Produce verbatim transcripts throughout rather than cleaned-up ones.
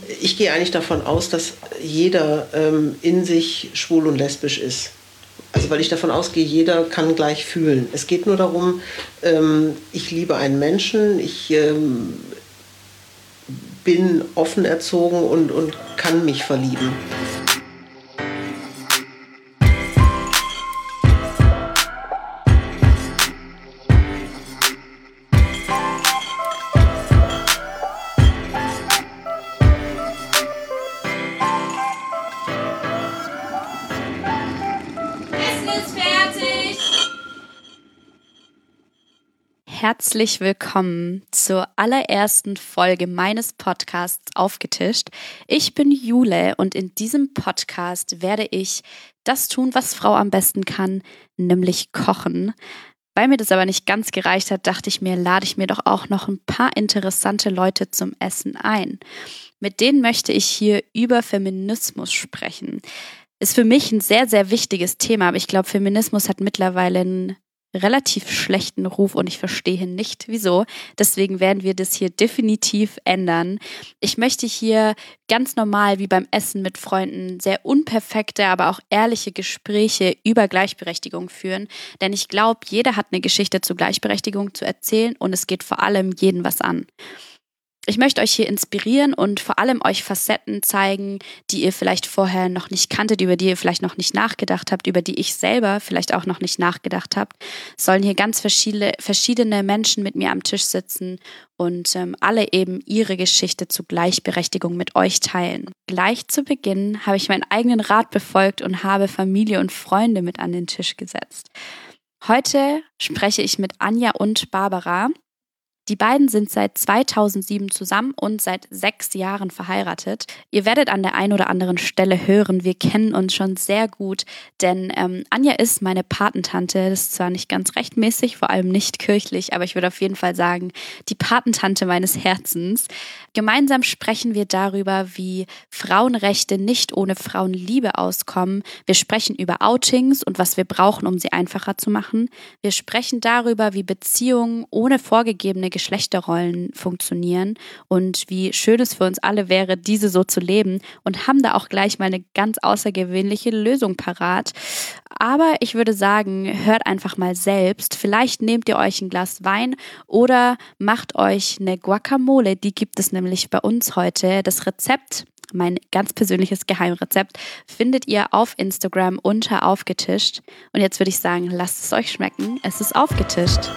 Ich gehe eigentlich davon aus, dass jeder ähm, in sich schwul und lesbisch ist. Also weil ich davon ausgehe, jeder kann gleich fühlen. Es geht nur darum, ähm, ich liebe einen Menschen, ich ähm, bin offen erzogen und, und kann mich verlieben. Herzlich willkommen zur allerersten Folge meines Podcasts Aufgetischt. Ich bin Jule und in diesem Podcast werde ich das tun, was Frau am besten kann, nämlich kochen. Weil mir das aber nicht ganz gereicht hat, dachte ich mir, lade ich mir doch auch noch ein paar interessante Leute zum Essen ein. Mit denen möchte ich hier über Feminismus sprechen. Ist für mich ein sehr, sehr wichtiges Thema, aber ich glaube, Feminismus hat mittlerweile einen relativ schlechten Ruf und ich verstehe nicht, wieso. Deswegen werden wir das hier definitiv ändern. Ich möchte hier ganz normal wie beim Essen mit Freunden sehr unperfekte, aber auch ehrliche Gespräche über Gleichberechtigung führen. Denn ich glaube, jeder hat eine Geschichte zur Gleichberechtigung zu erzählen und es geht vor allem jeden was an. Ich möchte euch hier inspirieren und vor allem euch Facetten zeigen, die ihr vielleicht vorher noch nicht kanntet, über die ihr vielleicht noch nicht nachgedacht habt, über die ich selber vielleicht auch noch nicht nachgedacht habt. Es sollen hier ganz verschiedene, verschiedene Menschen mit mir am Tisch sitzen und ähm, alle eben ihre Geschichte zur Gleichberechtigung mit euch teilen. Gleich zu Beginn habe ich meinen eigenen Rat befolgt und habe Familie und Freunde mit an den Tisch gesetzt. Heute spreche ich mit Anja und Barbara. Die beiden sind seit zweitausendsieben zusammen und seit sechs Jahren verheiratet. Ihr werdet an der einen oder anderen Stelle hören, wir kennen uns schon sehr gut, denn ähm, Anja ist meine Patentante. Das ist zwar nicht ganz rechtmäßig, vor allem nicht kirchlich, aber ich würde auf jeden Fall sagen, die Patentante meines Herzens. Gemeinsam sprechen wir darüber, wie Frauenrechte nicht ohne Frauenliebe auskommen. Wir sprechen über Outings und was wir brauchen, um sie einfacher zu machen. Wir sprechen darüber, wie Beziehungen ohne vorgegebene Geschlechterrollen funktionieren und wie schön es für uns alle wäre, diese so zu leben und haben da auch gleich mal eine ganz außergewöhnliche Lösung parat. Aber ich würde sagen, hört einfach mal selbst. Vielleicht nehmt ihr euch ein Glas Wein oder macht euch eine Guacamole, die gibt es nämlich bei uns heute. Das Rezept, mein ganz persönliches Geheimrezept, findet ihr auf Instagram unter Aufgetischt. Und jetzt würde ich sagen, lasst es euch schmecken. Es ist aufgetischt.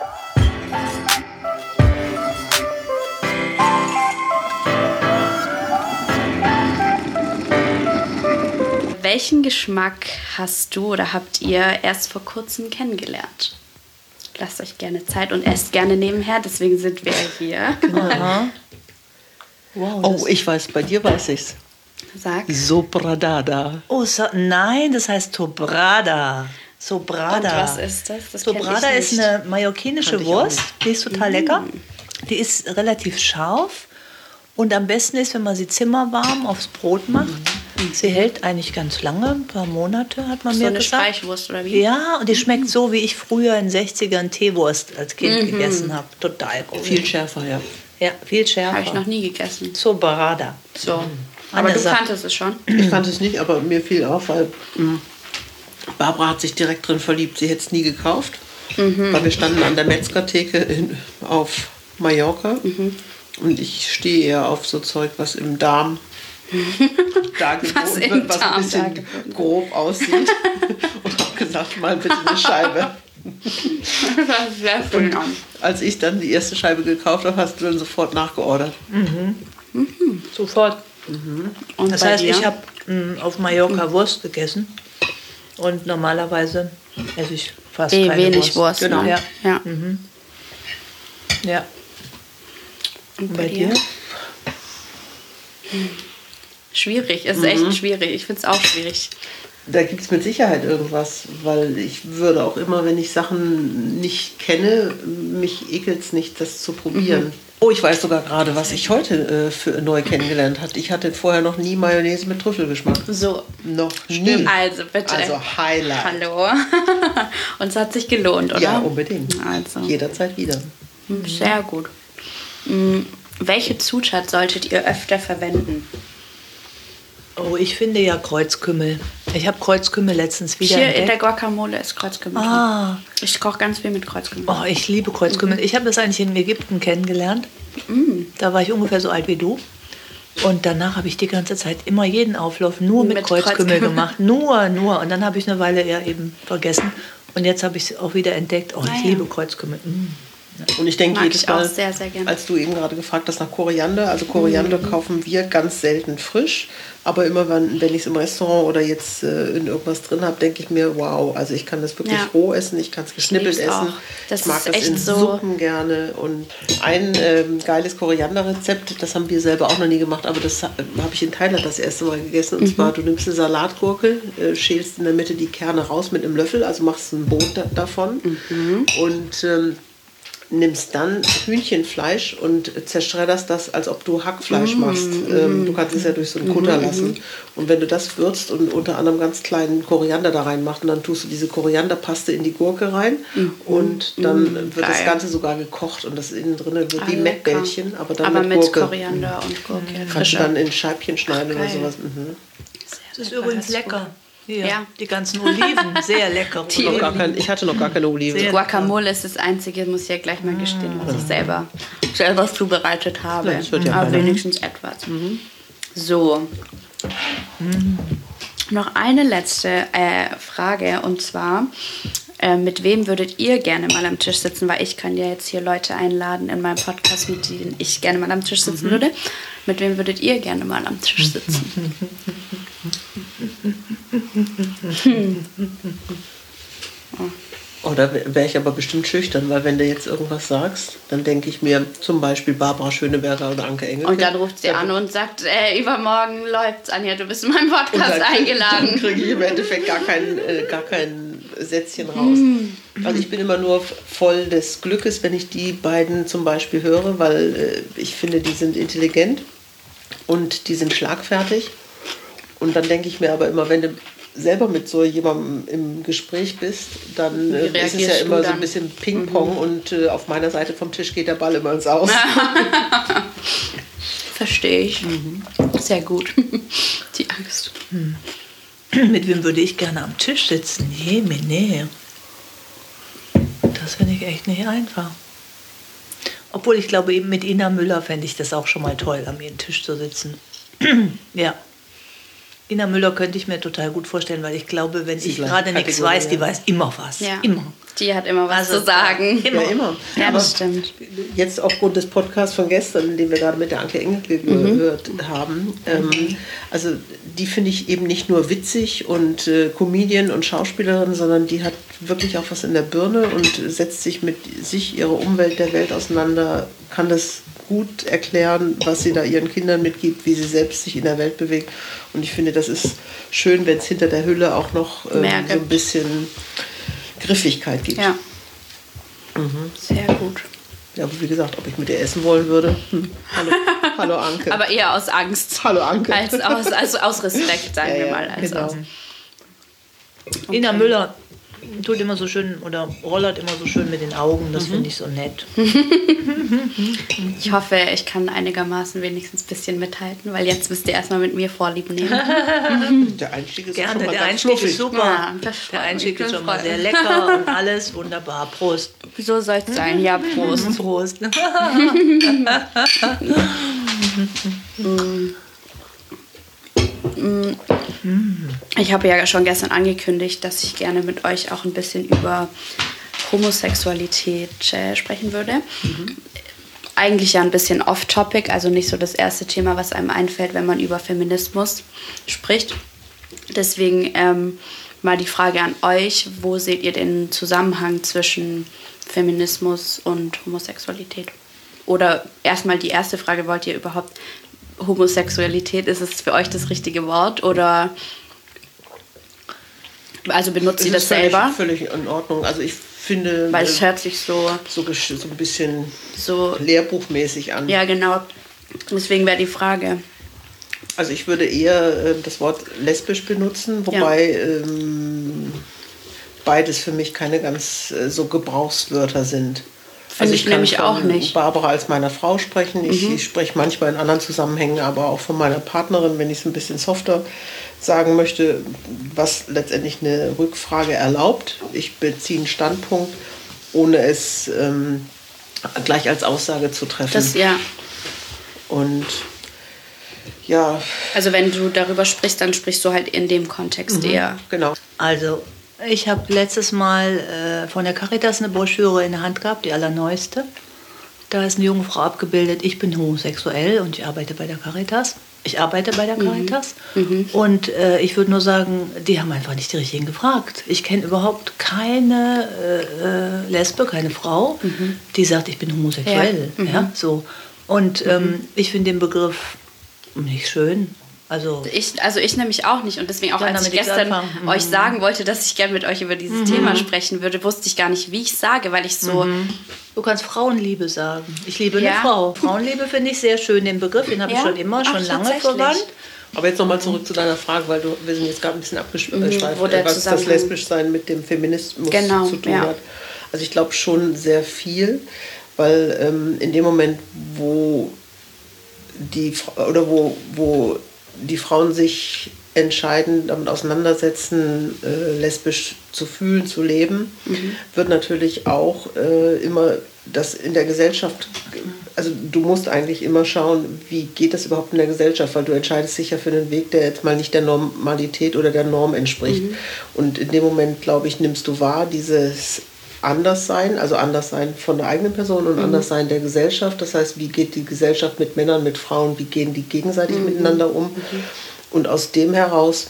Welchen Geschmack hast du oder habt ihr erst vor kurzem kennengelernt? Lasst euch gerne Zeit und esst gerne nebenher, deswegen sind wir hier. Genau. Wow, oh, ich weiß, bei dir weiß ich's. Sag. Sobradada. Oh, so, nein, das heißt Sobrada. Sobrada. Und was ist das? Das Sobrada ist eine mallorquinische Wurst, die ist total mm. lecker. Die ist relativ scharf und am besten ist, wenn man sie zimmerwarm aufs Brot macht. Mm. Sie hält eigentlich ganz lange, ein paar Monate, hat man so mir eine gesagt. Streichwurst oder wie? Ja, und die schmeckt so, wie ich früher in den sechzigern Teewurst als Kind mhm. gegessen habe. Total gut. Viel schärfer, ja. Ja, viel schärfer. Habe ich noch nie gegessen. Sobrada. So. Mhm. Aber du Sa- kanntest es schon? Ich kannte es nicht, aber mir fiel auf, weil mh, Barbara hat sich direkt drin verliebt. Sie hätte es nie gekauft, mhm. weil wir standen an der Metzgertheke in, auf Mallorca mhm. und ich stehe eher auf so Zeug, was im Darm da was geboten im wird, was Darm ein bisschen grob aussieht. Und habe gesagt, mal bitte eine Scheibe. Das ist sehr schön. Als ich dann die erste Scheibe gekauft habe, hast du dann sofort nachgeordert. Mhm. Mhm. Sofort. Mhm. Und das heißt, dir? ich habe auf Mallorca mhm. Wurst gegessen und normalerweise esse ich fast e, keine wenig Wurst. Wurst. Genau. Ja. Ja. Mhm. Ja. Und bei, bei dir? dir? Schwierig, es ist mhm. echt schwierig. Ich finde es auch schwierig. Da gibt es mit Sicherheit irgendwas, weil ich würde auch immer, wenn ich Sachen nicht kenne, mich ekelt es nicht, das zu probieren. Mhm. Oh, ich weiß sogar gerade, was ich heute äh, für neu kennengelernt habe. Ich hatte vorher noch nie Mayonnaise mit Trüffelgeschmack. So. Noch nie. Also bitte. Also Highlight. Hallo. Und es hat sich gelohnt, oder? Ja, unbedingt. Also. Jederzeit wieder. Sehr gut. welche Zutat solltet ihr öfter verwenden? Oh, ich finde ja Kreuzkümmel. Ich habe Kreuzkümmel letztens wieder Hier entdeckt. in der Guacamole ist Kreuzkümmel Ah. drin. Ich koche ganz viel mit Kreuzkümmel. Oh, ich liebe Kreuzkümmel. Mhm. Ich habe das eigentlich in Ägypten kennengelernt. Mhm. Da war ich ungefähr so alt wie du. Und danach habe ich die ganze Zeit immer jeden Auflauf nur mit, mit Kreuzkümmel, Kreuzkümmel gemacht. Nur, nur. Und dann habe ich eine Weile ja eben vergessen. Und jetzt habe ich es auch wieder entdeckt. Oh, ich ah, ja. liebe Kreuzkümmel. Mm. Und ich denke jedes Mal, sehr, sehr als du eben gerade gefragt hast nach Koriander, also Koriander mhm. kaufen wir ganz selten frisch, aber immer wenn, wenn ich es im Restaurant oder jetzt äh, in irgendwas drin habe, denke ich mir, wow, also ich kann das wirklich ja. roh essen, ich kann es geschnippelt essen, auch. Das ich mag ist das echt in so Suppen gerne und ein ähm, geiles Korianderrezept, das haben wir selber auch noch nie gemacht, aber das habe ich in Thailand das erste Mal gegessen und mhm. zwar, du nimmst eine Salatgurke, äh, schälst in der Mitte die Kerne raus mit einem Löffel, also machst ein Boot da, davon mhm. und ähm, nimmst dann Hühnchenfleisch und zerschredderst das, als ob du Hackfleisch mm, machst. Mm, ähm, du kannst es ja durch so einen Kutter mm, lassen. Und wenn du das würzt und unter anderem ganz kleinen Koriander da reinmachst, dann tust du diese Korianderpaste in die Gurke rein mm, und dann mm, wird geil. Das Ganze sogar gekocht und das innen drin wird ah, wie Mettbällchen, aber dann aber mit, mit Gurke. Koriander und Gurke. Mm. Kannst du dann in Scheibchen schneiden Ach, oder sowas. Mhm. Das ist übrigens lecker. Ja, ja, die ganzen Oliven, sehr lecker. Die noch gar kein, ich hatte noch gar keine Oliven. Die Guacamole ist das Einzige, muss ich ja gleich mal gestehen, was ich selber, selber zubereitet habe. Das wird ja aber wenigstens etwas. Mhm. So. Mhm. Noch eine letzte äh, Frage und zwar, äh, mit wem würdet ihr gerne mal am Tisch sitzen? Weil ich kann ja jetzt hier Leute einladen in meinem Podcast, mit denen ich gerne mal am Tisch sitzen mhm. würde. Mit wem würdet ihr gerne mal am Tisch sitzen? Oh, da wäre ich aber bestimmt schüchtern, weil wenn du jetzt irgendwas sagst, dann denke ich mir zum Beispiel Barbara Schöneberger oder Anke Engelke. Und dann ruft sie dann an und sagt, äh, übermorgen läuft's, Anja, du bist in meinem Podcast dann, eingeladen. Dann kriege ich im Endeffekt gar kein, äh, gar kein Sätzchen raus. Mm. Also ich bin immer nur voll des Glückes, wenn ich die beiden zum Beispiel höre, weil äh, ich finde, die sind intelligent und die sind schlagfertig. Und dann denke ich mir aber immer, wenn du selber mit so jemandem im Gespräch bist, dann äh, ist es ja immer so ein bisschen Ping-Pong mhm. und äh, auf meiner Seite vom Tisch geht der Ball immer ins Aus. Verstehe ich. Mhm. Sehr gut. Die Angst. Hm. Mit wem würde ich gerne am Tisch sitzen? Je, nee. Das finde ich echt nicht einfach. Obwohl ich glaube, eben mit Ina Müller fände ich das auch schon mal toll, am ihren Tisch zu sitzen. Ja. Ina Müller könnte ich mir total gut vorstellen, weil ich glaube, wenn Sie ich gerade nichts weiß, die weiß immer was. Ja. Immer. Die hat immer was also, zu sagen. Immer. Ja, immer. Ja, aber das stimmt. Jetzt aufgrund des Podcasts von gestern, den wir gerade mit der Anke Engelke mhm. gehört haben, ähm, also die finde ich eben nicht nur witzig und äh, Comedian und Schauspielerin, sondern die hat wirklich auch was in der Birne und setzt sich mit sich, ihrer Umwelt, der Welt auseinander, kann das gut erklären, was sie da ihren Kindern mitgibt, wie sie selbst sich in der Welt bewegt. Und ich finde, das ist schön, wenn es hinter der Hülle auch noch ähm, so ein bisschen Griffigkeit gibt. Ja. Mhm. Sehr gut. Ja, aber wie gesagt, ob ich mit ihr essen wollen würde. Hm. Hallo, hallo Anke. Aber eher aus Angst. Hallo Anke. Als aus, also aus Respekt, sagen ja, wir mal. Als genau. aus. Okay. Ina Müller tut immer so schön oder rollert immer so schön mit den Augen. Das mhm. finde ich so nett. Ich hoffe, ich kann einigermaßen wenigstens ein bisschen mithalten, weil jetzt müsst ihr erstmal mit mir Vorlieb nehmen. Der Einstieg ist Gerne, schon mal der ganz Einstieg fluffig. ist super. Ja, der Einstieg ist schon mal sehr lecker und alles wunderbar. Prost. So soll es sein. Ja, Prost. Prost. Ich habe ja schon gestern angekündigt, dass ich gerne mit euch auch ein bisschen über Homosexualität äh, sprechen würde. Mhm. Eigentlich ja ein bisschen off-topic, also nicht so das erste Thema, was einem einfällt, wenn man über Feminismus spricht. Deswegen ähm, mal die Frage an euch, wo seht ihr den Zusammenhang zwischen Feminismus und Homosexualität? Oder erstmal die erste Frage, wollt ihr überhaupt Homosexualität, ist es für euch das richtige Wort oder also benutzt ihr das völlig, selber? Völlig in Ordnung. Also ich finde, weil es hört sich so so, so ein bisschen so lehrbuchmäßig an. Ja, genau. Deswegen wäre die Frage. Also ich würde eher äh, das Wort lesbisch benutzen, wobei ja. ähm, beides für mich keine ganz äh, so Gebrauchswörter sind. Finde ich, ich nämlich auch nicht. Barbara als meiner Frau sprechen. Ich, mhm. ich spreche manchmal in anderen Zusammenhängen, aber auch von meiner Partnerin, wenn ich es ein bisschen softer sagen möchte, was letztendlich eine Rückfrage erlaubt. Ich beziehe einen Standpunkt, ohne es ähm, gleich als Aussage zu treffen. Das, ja. Und ja. Also wenn du darüber sprichst, dann sprichst du halt in dem Kontext mhm, eher. Genau. Also ich habe letztes Mal äh, von der Caritas eine Broschüre in der Hand gehabt, die allerneueste. Da ist eine junge Frau abgebildet, ich bin homosexuell und ich arbeite bei der Caritas. Ich arbeite bei der Caritas. Mhm. Und äh, ich würde nur sagen, die haben einfach nicht die Richtigen gefragt. Ich kenne überhaupt keine äh, Lesbe, keine Frau, mhm. die sagt, ich bin homosexuell. Ja. Mhm. Ja, so. Und ähm, mhm. ich finde den Begriff nicht schön. Also ich, also ich nämlich auch nicht. Und deswegen auch, als ich gestern mhm. euch sagen wollte, dass ich gerne mit euch über dieses mhm. Thema sprechen würde, wusste ich gar nicht, wie ich sage, weil ich so... Mhm. Du kannst Frauenliebe sagen. Ich liebe ja. eine Frau. Frauenliebe finde ich sehr schön, den Begriff. Den habe ja? ich schon immer, schon Ach, lange verwandt. Aber jetzt nochmal zurück zu deiner Frage, weil du, wir sind jetzt gerade ein bisschen abgeschweift, mhm, was das Lesbischsein mit dem Feminismus genau, zu tun ja. hat. Also ich glaube schon sehr viel, weil ähm, in dem Moment, wo die oder wo, wo die Frauen sich entscheiden, damit auseinandersetzen, äh, lesbisch zu fühlen, zu leben, mhm. wird natürlich auch äh, immer das in der Gesellschaft, also du musst eigentlich immer schauen, wie geht das überhaupt in der Gesellschaft, weil du entscheidest dich ja für einen Weg, der jetzt mal nicht der Normalität oder der Norm entspricht. Mhm. Und in dem Moment, glaube ich, nimmst du wahr, dieses Anderssein, also Anderssein von der eigenen Person und mhm. Anderssein der Gesellschaft. Das heißt, wie geht die Gesellschaft mit Männern, mit Frauen, wie gehen die gegenseitig mhm. miteinander um? Mhm. Und aus dem heraus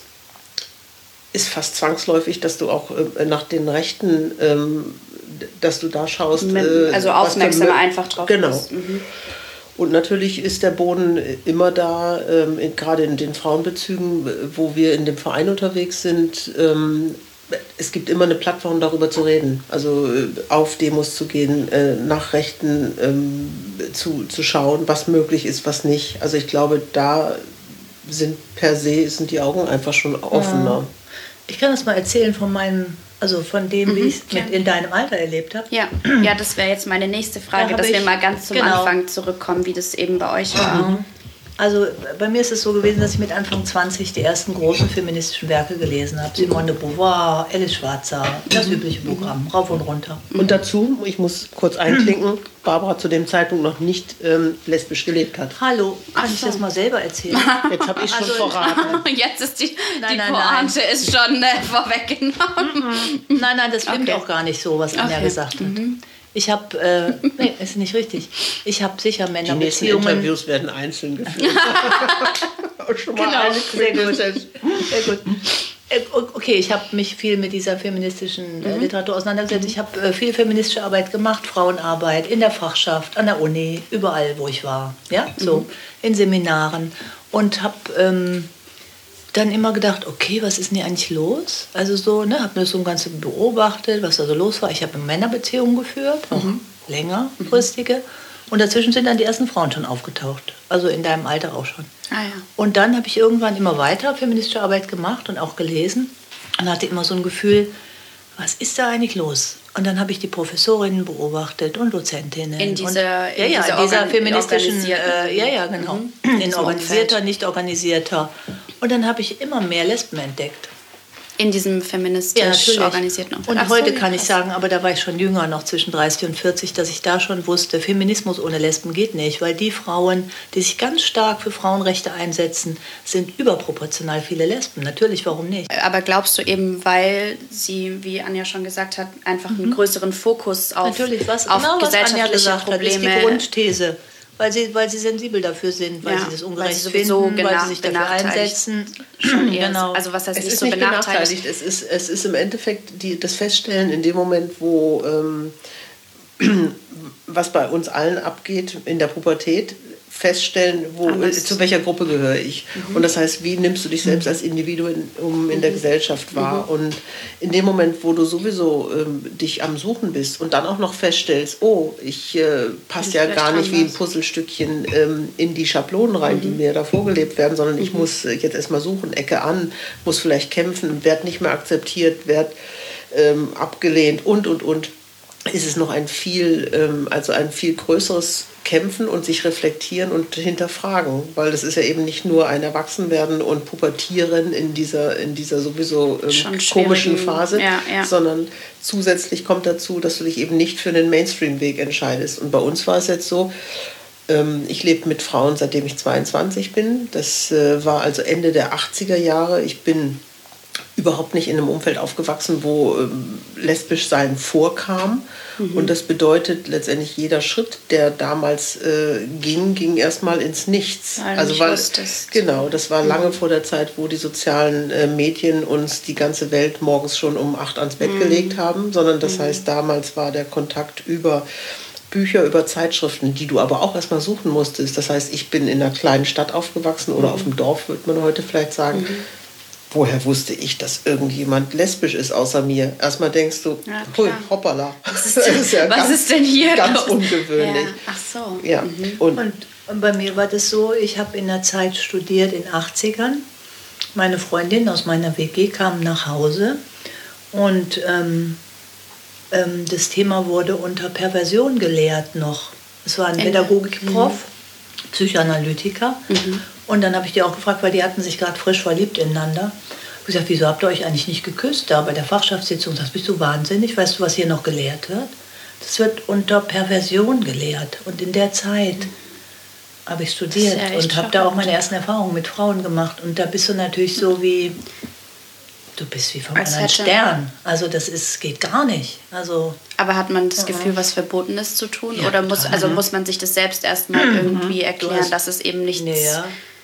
ist fast zwangsläufig, dass du auch äh, nach den Rechten, ähm, dass du da schaust. Äh, also aufmerksam einfach drauf genau. bist. Mhm. Und natürlich ist der Boden immer da, ähm, in, gerade in den Frauenbezügen, wo wir in dem Verein unterwegs sind. Ähm, es gibt immer eine Plattform, darüber zu reden. Also äh, auf Demos zu gehen, äh, nach Rechten ähm, zu, zu schauen, was möglich ist, was nicht. Also ich glaube, da sind per se sind die Augen einfach schon offener. Ich kann das mal erzählen von meinem, also von dem, mhm, wie ich es ja. in deinem Alter erlebt habe. Ja, ja, das wäre jetzt meine nächste Frage, da dass ich, wir mal ganz zum genau. Anfang zurückkommen, wie das eben bei euch war. Mhm. Also bei mir ist es so gewesen, dass ich mit Anfang zwanzig die ersten großen feministischen Werke gelesen habe. Simone de Beauvoir, Alice Schwarzer, das mhm. übliche Programm, rauf und runter. Und dazu, ich muss kurz einklinken, Barbara zu dem Zeitpunkt noch nicht ähm, lesbisch gelebt hat. Hallo, kann Ach ich so. das mal selber erzählen? Jetzt habe ich schon also, verraten. Jetzt ist die, nein, die nein, Pointe nein. ist schon äh, vorweggenommen. Nein, nein, das stimmt okay. auch gar nicht so, was Anja okay. gesagt hat. Mhm. Ich habe, äh, nee, ist nicht richtig. Ich habe sicher Männerbeziehungen. Die nächsten Interviews werden einzeln geführt. Schon mal genau, sehr gut. Sehr gut. Okay, ich habe mich viel mit dieser feministischen äh, Literatur auseinandergesetzt. Ich habe äh, viel feministische Arbeit gemacht, Frauenarbeit in der Fachschaft, an der Uni, überall, wo ich war. Ja, so mhm. in Seminaren und habe ähm, dann immer gedacht, okay, was ist denn hier eigentlich los? Also so, ne, habe mir das so ein Ganze beobachtet, was da so los war. Ich habe Männerbeziehungen geführt, auch mhm. längerfristige. Mhm. Und dazwischen sind dann die ersten Frauen schon aufgetaucht. Also in deinem Alter auch schon. Ah, ja. Und dann habe ich irgendwann immer weiter feministische Arbeit gemacht und auch gelesen. Und hatte immer so ein Gefühl, was ist da eigentlich los? Und dann habe ich die Professorinnen beobachtet und Dozentinnen. In dieser, und, in ja, ja, dieser, dieser feministischen, äh, ja, ja, genau. Mhm. In organisierter, nicht organisierter. Und dann habe ich immer mehr Lesben entdeckt. In diesem feministisch ja, organisierten Umfeld. Und Ach heute so, kann ich sagen, aber da war ich schon jünger, noch zwischen dreißig und vierzig, dass ich da schon wusste, Feminismus ohne Lesben geht nicht. Weil die Frauen, die sich ganz stark für Frauenrechte einsetzen, sind überproportional viele Lesben. Natürlich, warum nicht? Aber glaubst du eben, weil sie, wie Anja schon gesagt hat, einfach einen mhm. größeren Fokus auf, Natürlich, was, auf genau, gesellschaftliche was Anja gesagt Probleme... Hat, ist die Grundthese. Weil sie, weil sie sensibel dafür sind, weil ja, sie das ungerecht weil sie finden, weil sie sich dafür einsetzen. Schon eher, genau. Also was heißt es nicht ist so nicht benachteiligt? benachteiligt. Es ist, es ist im Endeffekt die, das Feststellen in dem Moment, wo ähm, was bei uns allen abgeht in der Pubertät, feststellen, wo, äh, zu welcher Gruppe gehöre ich. Mhm. Und das heißt, wie nimmst du dich selbst als Individuum in der Gesellschaft wahr? Mhm. Und in dem Moment, wo du sowieso ähm, dich am Suchen bist und dann auch noch feststellst, oh, ich äh, passe ja gar nicht wie ein Puzzlestückchen ähm, in die Schablonen rein, mhm. die mir da vorgelebt werden, sondern mhm. ich muss äh, jetzt erstmal suchen, Ecke an, muss vielleicht kämpfen, werde nicht mehr akzeptiert, werde ähm, abgelehnt und, und, und. ist es noch ein viel, ähm, also ein viel größeres Kämpfen und sich reflektieren und hinterfragen, weil das ist ja eben nicht nur ein Erwachsenwerden und Pubertieren in dieser, in dieser sowieso ähm, komischen Phase, ja, ja. sondern zusätzlich kommt dazu, dass du dich eben nicht für den Mainstream-Weg entscheidest. Und bei uns war es jetzt so, ähm, ich lebe mit Frauen, seitdem ich zweiundzwanzig bin. Das äh, war also Ende der achtziger Jahre. Ich bin überhaupt nicht in einem Umfeld aufgewachsen, wo ähm, lesbisch sein vorkam. Mhm. Und das bedeutet letztendlich, jeder Schritt, der damals äh, ging, ging erstmal ins Nichts. Weil also du weil, wusstest. Genau, das war mhm. lange vor der Zeit, wo die sozialen äh, Medien uns die ganze Welt morgens schon um acht ans Bett mhm. gelegt haben, sondern das mhm. heißt, damals war der Kontakt über Bücher, über Zeitschriften, die du aber auch erstmal suchen musstest. Das heißt, ich bin in einer kleinen Stadt aufgewachsen oder mhm. auf dem Dorf, würde man heute vielleicht sagen. Mhm. Woher wusste ich, dass irgendjemand lesbisch ist außer mir? Erstmal denkst du, ja, hui, hoppala. Was ist denn, ist ja was ganz, ist denn hier ganz los? ungewöhnlich. Ja. Ach so. Ja. Mhm. Und, und, und bei mir war das so, ich habe in der Zeit studiert in den achtzigern. Meine Freundin aus meiner W G kam nach Hause und ähm, ähm, das Thema wurde unter Perversion gelehrt noch. Es war ein Pädagogikprof, mhm. Psychoanalytiker. Mhm. Und dann habe ich die auch gefragt, weil die hatten sich gerade frisch verliebt ineinander. Ich habe gesagt, wieso habt ihr euch eigentlich nicht geküsst da bei der Fachschaftssitzung? Das bist du wahnsinnig. Weißt du, was hier noch gelehrt wird? Das wird unter Perversion gelehrt. Und in der Zeit habe ich studiert ja und habe da auch meine ersten Erfahrungen mit Frauen gemacht. Und da bist du natürlich so wie, du bist wie vom anderen Stern. Also das ist, geht gar nicht. Also, aber hat man das Gefühl, was Verbotenes zu tun? Ja, oder muss, also muss man sich das selbst erstmal irgendwie erklären, hast, dass es eben nichts nee, ja.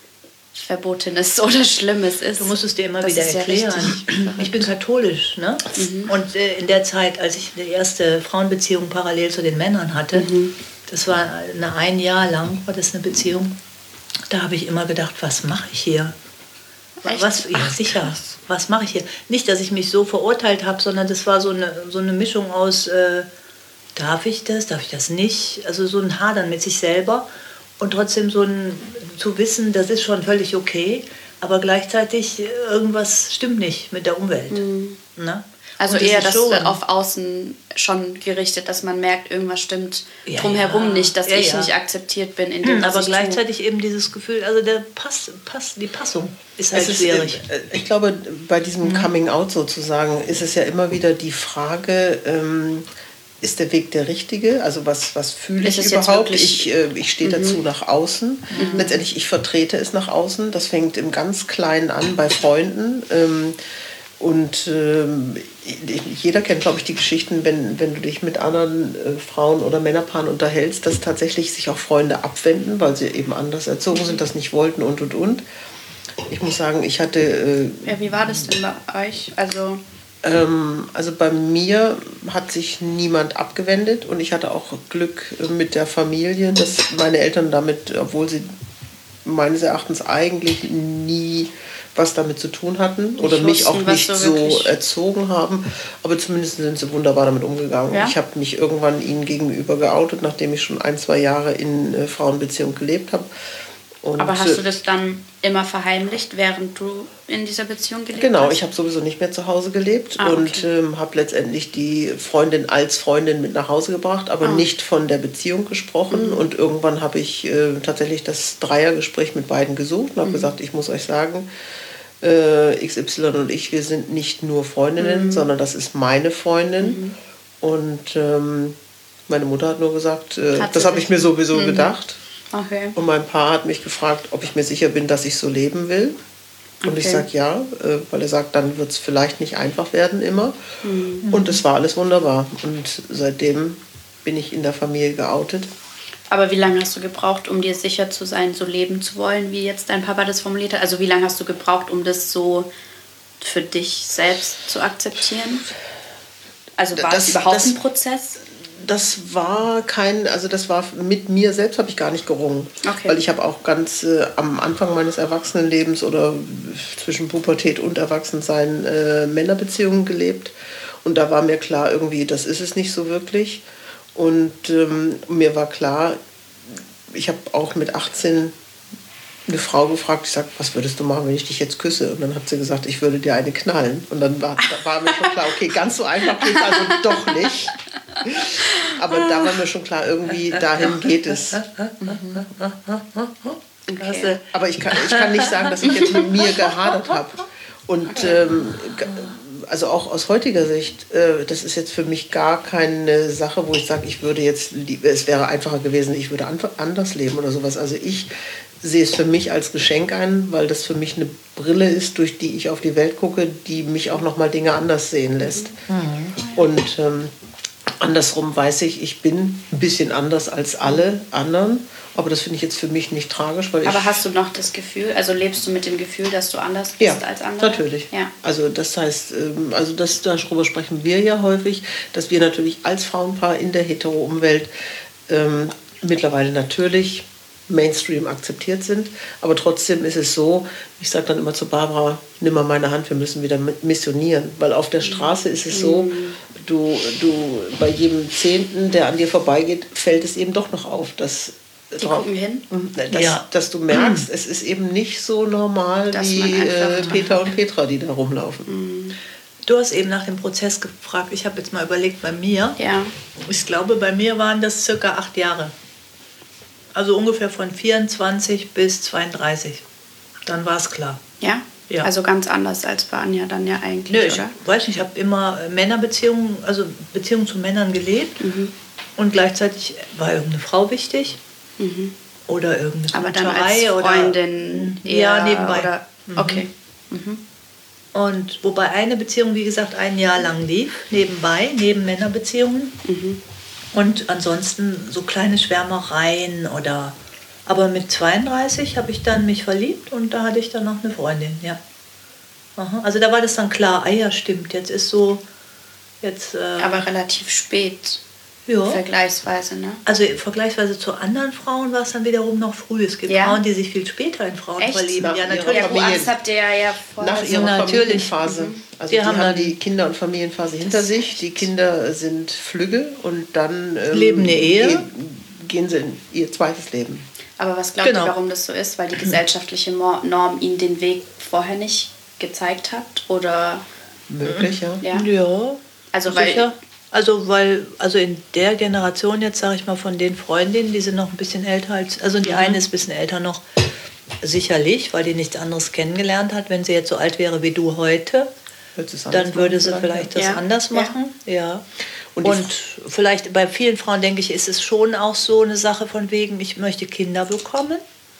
Verbotenes oder Schlimmes ist? Du musst es dir immer das wieder erklären. Ja ich bin katholisch. Ne? Mhm. Und äh, in der Zeit, als ich die erste Frauenbeziehung parallel zu den Männern hatte, mhm. das war eine, ein Jahr lang, war das eine Beziehung, da habe ich immer gedacht, was mache ich hier? Echt? Was, ja, Ach, sicher. Krass. Was mache ich hier? Nicht, dass ich mich so verurteilt habe, sondern das war so eine, so eine Mischung aus, äh, darf ich das, darf ich das nicht? Also so ein Hadern mit sich selber und trotzdem so ein, zu wissen, das ist schon völlig okay, aber gleichzeitig irgendwas stimmt nicht mit der Umwelt. Mhm. Ne? Also eher das auf außen schon gerichtet, dass man merkt, irgendwas stimmt ja, drumherum ja. nicht, dass ja, ich ja. nicht akzeptiert bin. In dem, aber gleichzeitig tue. Eben dieses Gefühl, also der Pass, Pass, die Passung ist halt ist, schwierig. Ich glaube, bei diesem mhm. Coming-out sozusagen ist es ja immer wieder die Frage, ähm, ist der Weg der richtige? Also was, was fühle ich überhaupt? Ich, äh, ich stehe mhm. dazu nach außen. Mhm. Letztendlich, ich vertrete es nach außen. Das fängt im ganz Kleinen an bei Freunden. Ähm, Und ähm, jeder kennt, glaube ich, die Geschichten, wenn, wenn du dich mit anderen äh, Frauen- oder Männerpaaren unterhältst, dass tatsächlich sich auch Freunde abwenden, weil sie eben anders erzogen sind, das nicht wollten und, und, und. Ich muss sagen, ich hatte... Äh, ja, wie war das denn bei euch? Also, ähm, also bei mir hat sich niemand abgewendet und ich hatte auch Glück mit der Familie, dass meine Eltern damit, obwohl sie meines Erachtens eigentlich nie was damit zu tun hatten oder mich wussten, auch nicht so, so erzogen haben, aber zumindest sind sie wunderbar damit umgegangen. Ja? Ich habe mich irgendwann ihnen gegenüber geoutet, nachdem ich schon ein, zwei Jahre in äh, Frauenbeziehung gelebt habe. Und aber hast du das dann immer verheimlicht, während du in dieser Beziehung gelebt genau, hast? Genau, ich habe sowieso nicht mehr zu Hause gelebt ah, okay. und ähm, habe letztendlich die Freundin als Freundin mit nach Hause gebracht, aber ah. nicht von der Beziehung gesprochen. Mhm. Und irgendwann habe ich äh, tatsächlich das Dreiergespräch mit beiden gesucht und habe mhm. gesagt, ich muss euch sagen, äh, X Y und ich, wir sind nicht nur Freundinnen, mhm. sondern das ist meine Freundin. Mhm. Und ähm, meine Mutter hat nur gesagt, äh, hat das habe ich mir sowieso mhm. gedacht. Okay. Und mein Paar hat mich gefragt, ob ich mir sicher bin, dass ich so leben will. Und okay. ich sage ja, weil er sagt, dann wird es vielleicht nicht einfach werden immer. Mhm. Und es war alles wunderbar. Und seitdem bin ich in der Familie geoutet. Aber wie lange hast du gebraucht, um dir sicher zu sein, so leben zu wollen, wie jetzt dein Papa das formuliert hat? Also wie lange hast du gebraucht, um das so für dich selbst zu akzeptieren? Also war das, es überhaupt das, ein Prozess? Das war kein, also das war mit mir selbst habe ich gar nicht gerungen. Okay. Weil ich habe auch ganz äh, am Anfang meines Erwachsenenlebens oder zwischen Pubertät und Erwachsensein äh, Männerbeziehungen gelebt. Und da war mir klar, irgendwie, das ist es nicht so wirklich. Und ähm, mir war klar, ich habe auch mit achtzehn eine Frau gefragt, ich sag, was würdest du machen, wenn ich dich jetzt küsse? Und dann hat sie gesagt, ich würde dir eine knallen. Und dann war, war mir schon klar, okay, ganz so einfach geht es also doch nicht. Aber da war mir schon klar, irgendwie dahin geht es. Okay. Aber ich kann, ich kann nicht sagen, dass ich jetzt mit mir gehadert habe. Und ähm, also auch aus heutiger Sicht, äh, das ist jetzt für mich gar keine Sache, wo ich sage, ich würde jetzt, es wäre einfacher gewesen, ich würde anders leben oder sowas. Also ich sehe es für mich als Geschenk ein, weil das für mich eine Brille ist, durch die ich auf die Welt gucke, die mich auch nochmal Dinge anders sehen lässt. Mhm. Und ähm, andersrum weiß ich, ich bin ein bisschen anders als alle anderen. Aber das finde ich jetzt für mich nicht tragisch. Weil Aber ich hast du noch das Gefühl, also lebst du mit dem Gefühl, dass du anders bist ja, als andere? Natürlich. Ja, also das heißt, also das, darüber sprechen wir ja häufig, dass wir natürlich als Frauenpaar in der Hetero-Umwelt ähm, mittlerweile natürlich Mainstream akzeptiert sind. Aber trotzdem ist es so, ich sage dann immer zu Barbara, nimm mal meine Hand, wir müssen wieder missionieren. Weil auf der Straße ist es so, du, du bei jedem Zehnten, der an dir vorbeigeht, fällt es eben doch noch auf, dass Die gucken hin. Dass, ja. dass du merkst, es ist eben nicht so normal Dass wie äh, Peter und Petra, die da rumlaufen. Mhm. Du hast eben nach dem Prozess gefragt. Ich habe jetzt mal überlegt, bei mir, Ja. ich glaube, bei mir waren das circa acht Jahre. Also ungefähr von vierundzwanzig bis zweiunddreißig. Dann war es klar. Ja? Ja. Also ganz anders als bei Anja dann ja eigentlich, Nö, ich oder? weiß nicht, ich habe immer Männerbeziehungen, also Beziehungen zu Männern gelebt. Mhm. Und gleichzeitig war irgendeine Frau wichtig. Mhm. Oder irgendeine Aber dann als Kutscherei Freundin oder, ja, nebenbei. Oder, okay. Mhm. Und wobei eine Beziehung, wie gesagt, ein Jahr lang lief, nebenbei, neben Männerbeziehungen. Mhm. Und ansonsten so kleine Schwärmereien oder... Aber mit zweiunddreißig habe ich dann mich verliebt und da hatte ich dann noch eine Freundin, ja. Aha. Also da war das dann klar, ah ja, stimmt, jetzt ist so... Jetzt, äh, Aber relativ spät, ja. vergleichsweise, ne? Also vergleichsweise zu anderen Frauen war es dann wiederum noch früh. Es gibt Ja. Frauen, die sich viel später in Frauen Echt? verlieben. Nach Ja, ihrer natürlich. Ja, wo Familien- Angst habt ihr ja, ja vorher Nach so- ihrer natürlich. Familienphase. Mhm. Also Die die, haben haben, dann- die Kinder- und Familienphase hinter sich. Die Kinder sind flügge und dann ähm, Leben eine Ehe. Gehen, gehen sie in ihr zweites Leben. Aber was glaubt Genau. ihr, warum das so ist? Weil die gesellschaftliche Mo- Norm ihnen den Weg vorher nicht gezeigt hat? Oder, Möglich, ja. ja? Ja, Also, weil, sicher. Also weil, also in der Generation jetzt, sage ich mal, von den Freundinnen, die sind noch ein bisschen älter als, also die Mhm. eine ist ein bisschen älter noch, sicherlich, weil die nichts anderes kennengelernt hat. Wenn sie jetzt so alt wäre wie du heute, Hört sich's anders dann würde machen sie vielleicht das Ja. anders Ja. machen. Ja. Und Und, die vielleicht bei vielen Frauen, denke ich, ist es schon auch so eine Sache von wegen, ich möchte Kinder bekommen.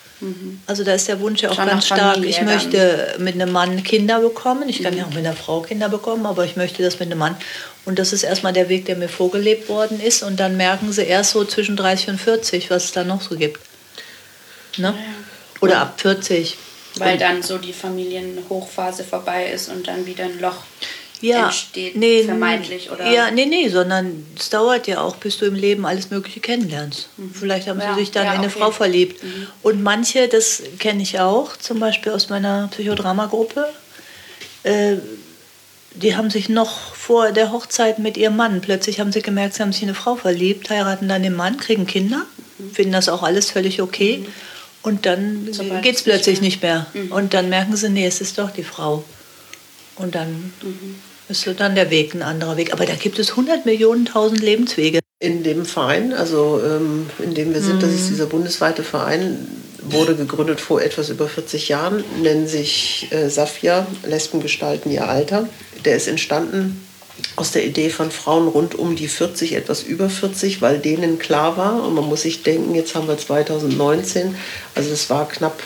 Also da ist der Wunsch ja auch Schon ganz nach stark, Familie ich dann. möchte mit einem Mann Kinder bekommen. Ich kann ja auch mit einer Frau Kinder bekommen, aber ich möchte das mit einem Mann. Und das ist erstmal der Weg, der mir vorgelebt worden ist. Und dann merken sie erst so zwischen dreißig und vierzig, was es da noch so gibt. Ne? Oder ab vierzig. weil dann so die Familienhochphase vorbei ist und dann wieder ein Loch Ja, entsteht, nee, vermeintlich, oder? Ja, nee, nee, sondern es dauert ja auch, bis du im Leben alles Mögliche kennenlernst. Vielleicht haben Ja, sie sich dann ja, in eine okay. Frau verliebt. Mhm. Und manche, das kenne ich auch, zum Beispiel aus meiner Psychodramagruppe, äh, die haben sich noch vor der Hochzeit mit ihrem Mann, plötzlich haben sie gemerkt, sie haben sich in eine Frau verliebt, heiraten dann den Mann, kriegen Kinder, finden das auch alles völlig okay. Mhm. Und dann Sobald geht es es nicht plötzlich mehr- nicht mehr. Mhm. Und dann merken sie, nee, es ist doch die Frau. Und dann Mhm. ist so dann der Weg ein anderer Weg. Aber da gibt es hundert Millionen, tausend Lebenswege. In dem Verein, also ähm, in dem wir sind, das ist dieser bundesweite Verein, wurde gegründet vor etwas über vierzig Jahren, nennt sich äh, Safia, Lesben gestalten ihr Alter. Der ist entstanden aus der Idee von Frauen rund um die vierzig, etwas über vierzig, weil denen klar war, und man muss sich denken, jetzt haben wir zweitausendneunzehn, also das war knapp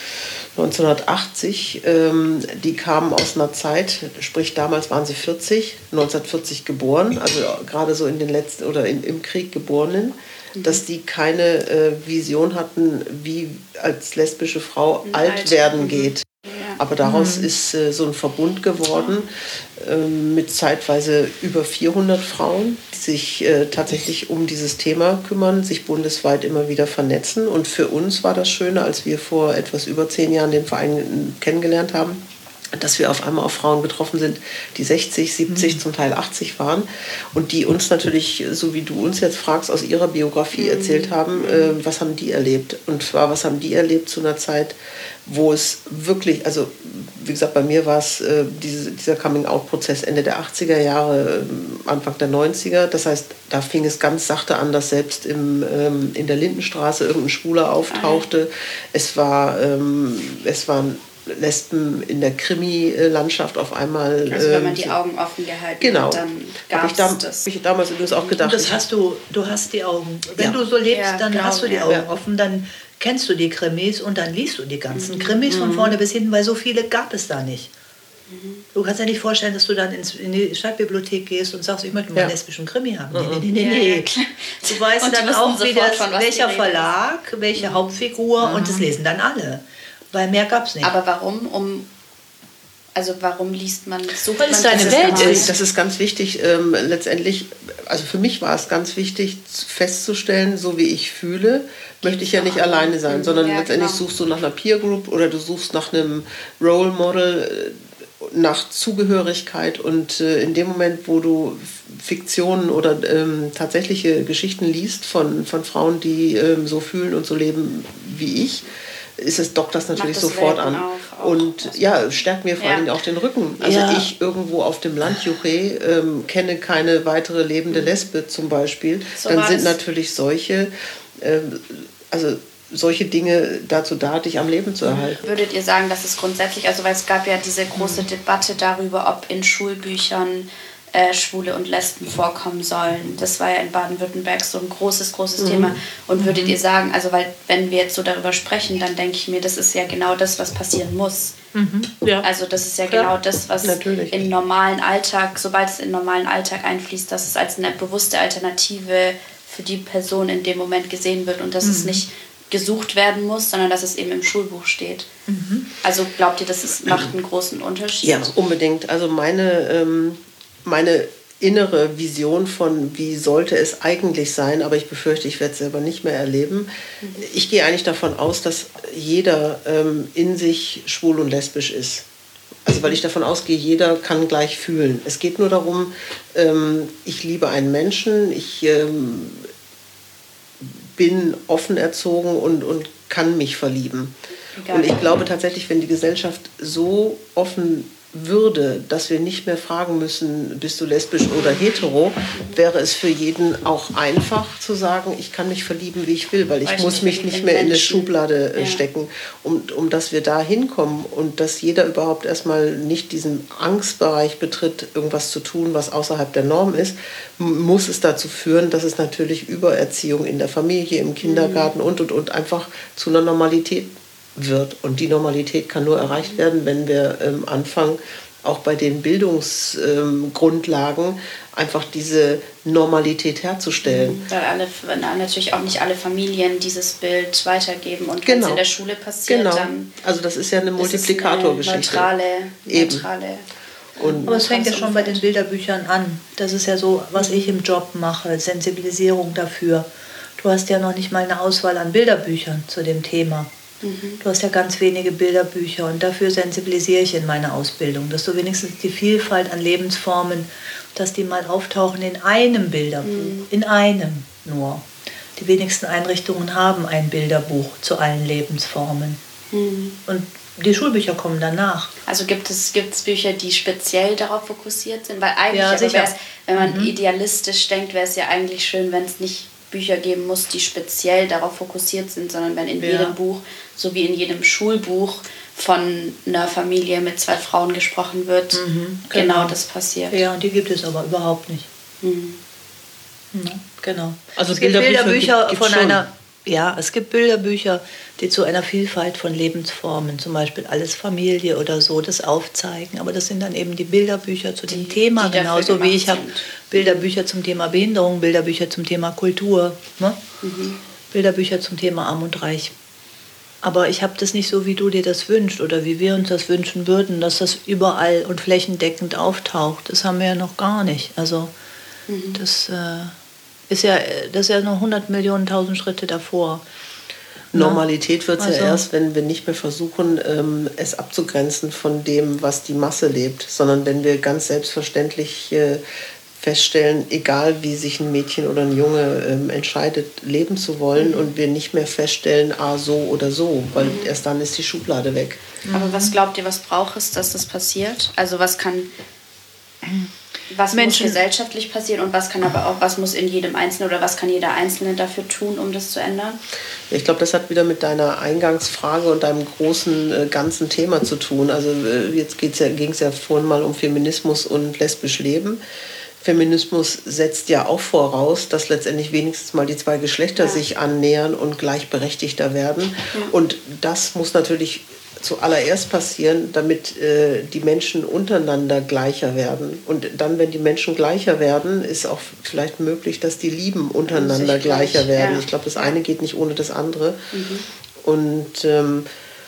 neunzehnhundertachtzig, ähm, die kamen aus einer Zeit, sprich damals waren sie vierzig, neunzehnhundertvierzig geboren, also gerade so in den letzten oder in, im Krieg Geborenen, mhm. dass die keine äh, Vision hatten, wie als lesbische Frau Mhm, alt alt. werden Mhm. geht. Ja. Aber daraus mhm. ist äh, so ein Verbund geworden äh, mit zeitweise über vierhundert Frauen, die sich äh, tatsächlich um dieses Thema kümmern, sich bundesweit immer wieder vernetzen. Und für uns war das Schöne, als wir vor etwas über zehn Jahren den Verein kennengelernt haben, dass wir auf einmal auf Frauen getroffen sind, die sechzig, siebzig, mhm. zum Teil achtzig waren und die uns natürlich, so wie du uns jetzt fragst, aus ihrer Biografie mhm. erzählt haben, äh, was haben die erlebt. Und zwar, was haben die erlebt zu einer Zeit, wo es wirklich, also wie gesagt, bei mir war es äh, diese, dieser Coming-out-Prozess Ende der achtziger Jahre, äh, Anfang der neunziger. Das heißt, da fing es ganz sachte an, dass selbst im, ähm, in der Lindenstraße irgendein Schwuler auftauchte. Ah. Es war, ähm, es waren Lesben in der Krimi-Landschaft auf einmal. Also wenn man die Augen offen gehalten genau. hat, dann gab es da, das. Habe ich damals übrigens auch gedacht. Und das hast du, du hast die Augen. Wenn ja. du so lebst, ja, dann genau, hast du die Augen ja. offen, dann kennst du die Krimis und dann liest du die ganzen mhm. Krimis von vorne bis hinten, weil so viele gab es da nicht. Mhm. Du kannst dir nicht vorstellen, dass du dann ins, in die Stadtbibliothek gehst und sagst, ich möchte mal ja. einen lesbischen Krimi haben. Mhm. Nee, nee, nee, nee. Ja, du weißt und dann auch, wie das, welcher Verlag, welche mhm. Hauptfigur mhm. und das lesen dann alle. Weil mehr gab es nicht. Aber warum? Um, also warum liest man, sucht Weil man es deine Welt ist. Das ist ganz wichtig. Ähm, letztendlich, also für mich war es ganz wichtig festzustellen, so wie ich fühle, möchte ich ja nicht alleine sein, mhm. sondern ja, letztendlich genau. suchst du nach einer Peer Group oder du suchst nach einem Role Model, nach Zugehörigkeit, und äh, in dem Moment, wo du Fiktionen oder ähm, tatsächliche Geschichten liest von, von Frauen, die ähm, so fühlen und so leben wie ich, ist es dockt das natürlich das sofort Welten an. Auf, und ja, stärkt mir vor allem ja. auch den Rücken. Also ja. ich irgendwo auf dem Land Juche ähm, kenne keine weitere lebende Lesbe zum Beispiel. So dann sind natürlich solche, ähm, also solche Dinge dazu da, dich am Leben zu erhalten. Würdet ihr sagen, dass es grundsätzlich, also weil es gab ja diese große mhm. Debatte darüber, ob in Schulbüchern Äh, Schwule und Lesben vorkommen sollen. Das war ja in Baden-Württemberg so ein großes, großes mhm. Thema. Und würdet mhm. ihr sagen, also weil wenn wir jetzt so darüber sprechen, dann denke ich mir, das ist ja genau das, was passieren muss. Mhm. Ja. Also das ist ja Klar. genau das, was Natürlich. im normalen Alltag, sobald es in den normalen Alltag einfließt, dass es als eine bewusste Alternative für die Person in dem Moment gesehen wird und dass mhm. es nicht gesucht werden muss, sondern dass es eben im Schulbuch steht. Mhm. Also glaubt ihr, das ist, macht einen großen Unterschied? Ja, unbedingt. Also meine... Ähm meine innere Vision von, wie sollte es eigentlich sein, aber ich befürchte, ich werde es selber nicht mehr erleben. Mhm. Ich gehe eigentlich davon aus, dass jeder ähm, in sich schwul und lesbisch ist. Also weil ich davon ausgehe, jeder kann gleich fühlen. Es geht nur darum, ähm, ich liebe einen Menschen, ich ähm, bin offen erzogen und, und kann mich verlieben. Egal. Und ich glaube tatsächlich, wenn die Gesellschaft so offen würde, dass wir nicht mehr fragen müssen, bist du lesbisch oder hetero, wäre es für jeden auch einfach zu sagen, ich kann mich verlieben, wie ich will, weil ich Weiß muss mich nicht mehr in eine Schublade ja. stecken, um, um dass wir da hinkommen und dass jeder überhaupt erstmal nicht diesen Angstbereich betritt, irgendwas zu tun, was außerhalb der Norm ist, muss es dazu führen, dass es natürlich Übererziehung in der Familie, im Kindergarten mhm. und, und, und einfach zu einer Normalität wird. Und die Normalität kann nur erreicht werden, wenn wir ähm, anfangen, auch bei den Bildungsgrundlagen ähm, einfach diese Normalität herzustellen. Weil alle, natürlich auch nicht alle Familien dieses Bild weitergeben. Und wenn genau. es in der Schule passiert, genau. dann also das ist ja eine Multiplikatorgeschichte. Neutrale, neutrale. Und aber es fängt ja schon bei den Bilderbüchern an. Das ist ja so, was ich im Job mache, Sensibilisierung dafür. Du hast ja noch nicht mal eine Auswahl an Bilderbüchern zu dem Thema. Du hast ja ganz wenige Bilderbücher und dafür sensibilisiere ich in meiner Ausbildung, dass du wenigstens die Vielfalt an Lebensformen, dass die mal auftauchen in einem Bilderbuch, mhm. in einem nur. Die wenigsten Einrichtungen haben ein Bilderbuch zu allen Lebensformen. Mhm. Und die Schulbücher kommen danach. Also gibt es gibt's Bücher, die speziell darauf fokussiert sind? Weil eigentlich, ja, sicher. wenn man mhm. idealistisch denkt, wäre es ja eigentlich schön, wenn es nicht Bücher geben muss, die speziell darauf fokussiert sind, sondern wenn in ja. jedem Buch, so wie in jedem Schulbuch, von einer Familie mit zwei Frauen gesprochen wird, mhm, genau. genau das passiert. Ja, und die gibt es aber überhaupt nicht. Mhm. Mhm, genau. Also es gibt Bilderbücher, Bilderbücher gibt, von einer... Ja, es gibt Bilderbücher, die zu einer Vielfalt von Lebensformen, zum Beispiel Alles Familie oder so, das aufzeigen. Aber das sind dann eben die Bilderbücher zu dem die, Thema, die genauso wie ich habe Bilderbücher zum Thema Behinderung, Bilderbücher zum Thema Kultur, ne? mhm. Bilderbücher zum Thema Arm und Reich. Aber ich habe das nicht so, wie du dir das wünschst oder wie wir uns das wünschen würden, dass das überall und flächendeckend auftaucht. Das haben wir ja noch gar nicht. Also mhm. das... Äh, Ist ja, das ist ja noch hundert Millionen, tausend Schritte davor. Normalität wird es also, ja erst, wenn wir nicht mehr versuchen, ähm, es abzugrenzen von dem, was die Masse lebt, sondern wenn wir ganz selbstverständlich äh, feststellen, egal wie sich ein Mädchen oder ein Junge ähm, entscheidet, leben zu wollen mhm. und wir nicht mehr feststellen, ah, so oder so, weil mhm. erst dann ist die Schublade weg. Aber was glaubt ihr, was braucht es, dass das passiert? Also was kann, was Menschen muss gesellschaftlich passieren und was kann aber auch, was muss in jedem Einzelnen oder was kann jeder Einzelne dafür tun, um das zu ändern? Ich glaube, das hat wieder mit deiner Eingangsfrage und deinem großen äh, ganzen Thema zu tun. Also äh, jetzt geht's ja, ging es ja vorhin mal um Feminismus und lesbisch Leben. Feminismus setzt ja auch voraus, dass letztendlich wenigstens mal die zwei Geschlechter ja. sich annähern und gleichberechtigter werden. Ja. Und das muss natürlich zuallererst passieren, damit äh, die Menschen untereinander gleicher werden. Und dann, wenn die Menschen gleicher werden, ist auch vielleicht möglich, dass die Lieben untereinander gleicher gleich, werden. Ja. Ich glaube, das eine geht nicht ohne das andere. Mhm. Und ähm,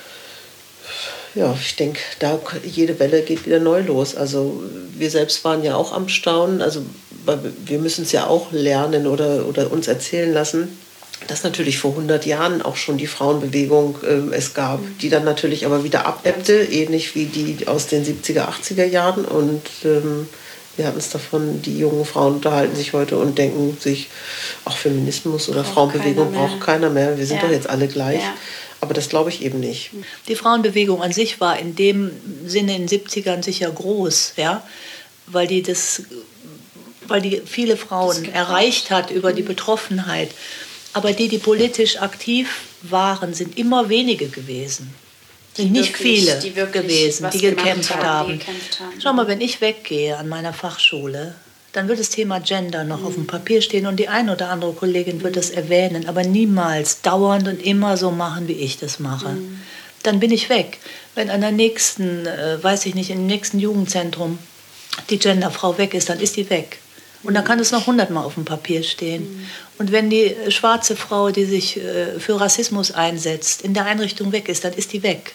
ja, ich denke, da jede Welle geht wieder neu los. Also wir selbst waren ja auch am Staunen. Also wir müssen es ja auch lernen oder, oder uns erzählen lassen, dass natürlich vor hundert Jahren auch schon die Frauenbewegung äh, es gab, mhm. die dann natürlich aber wieder abebbte, ähnlich wie die aus den siebziger, achtziger Jahren. Und ähm, wir hatten es davon, die jungen Frauen unterhalten sich heute und denken sich, ach, Feminismus oder braucht Frauenbewegung keiner braucht keiner mehr. Wir sind ja. doch jetzt alle gleich. Ja. Aber das glaube ich eben nicht. Die Frauenbewegung an sich war in dem Sinne in den siebzigern sicher groß, ja, weil die das, weil die viele Frauen erreicht hat über die Betroffenheit. Aber die, die politisch aktiv waren, sind immer wenige gewesen. Sind die nicht wirklich, viele die gewesen, die gekämpft haben, haben. Die gekämpft haben. Schau mal, wenn ich weggehe an meiner Fachschule, dann wird das Thema Gender noch mhm. auf dem Papier stehen und die eine oder andere Kollegin wird das erwähnen, aber niemals dauernd und immer so machen, wie ich das mache. Mhm. Dann bin ich weg. Wenn an der nächsten, äh, weiß ich nicht, im nächsten Jugendzentrum die Genderfrau weg ist, dann ist die weg. Und dann kann es noch hundertmal auf dem Papier stehen. Mhm. Und wenn die schwarze Frau, die sich äh, für Rassismus einsetzt, in der Einrichtung weg ist, dann ist die weg.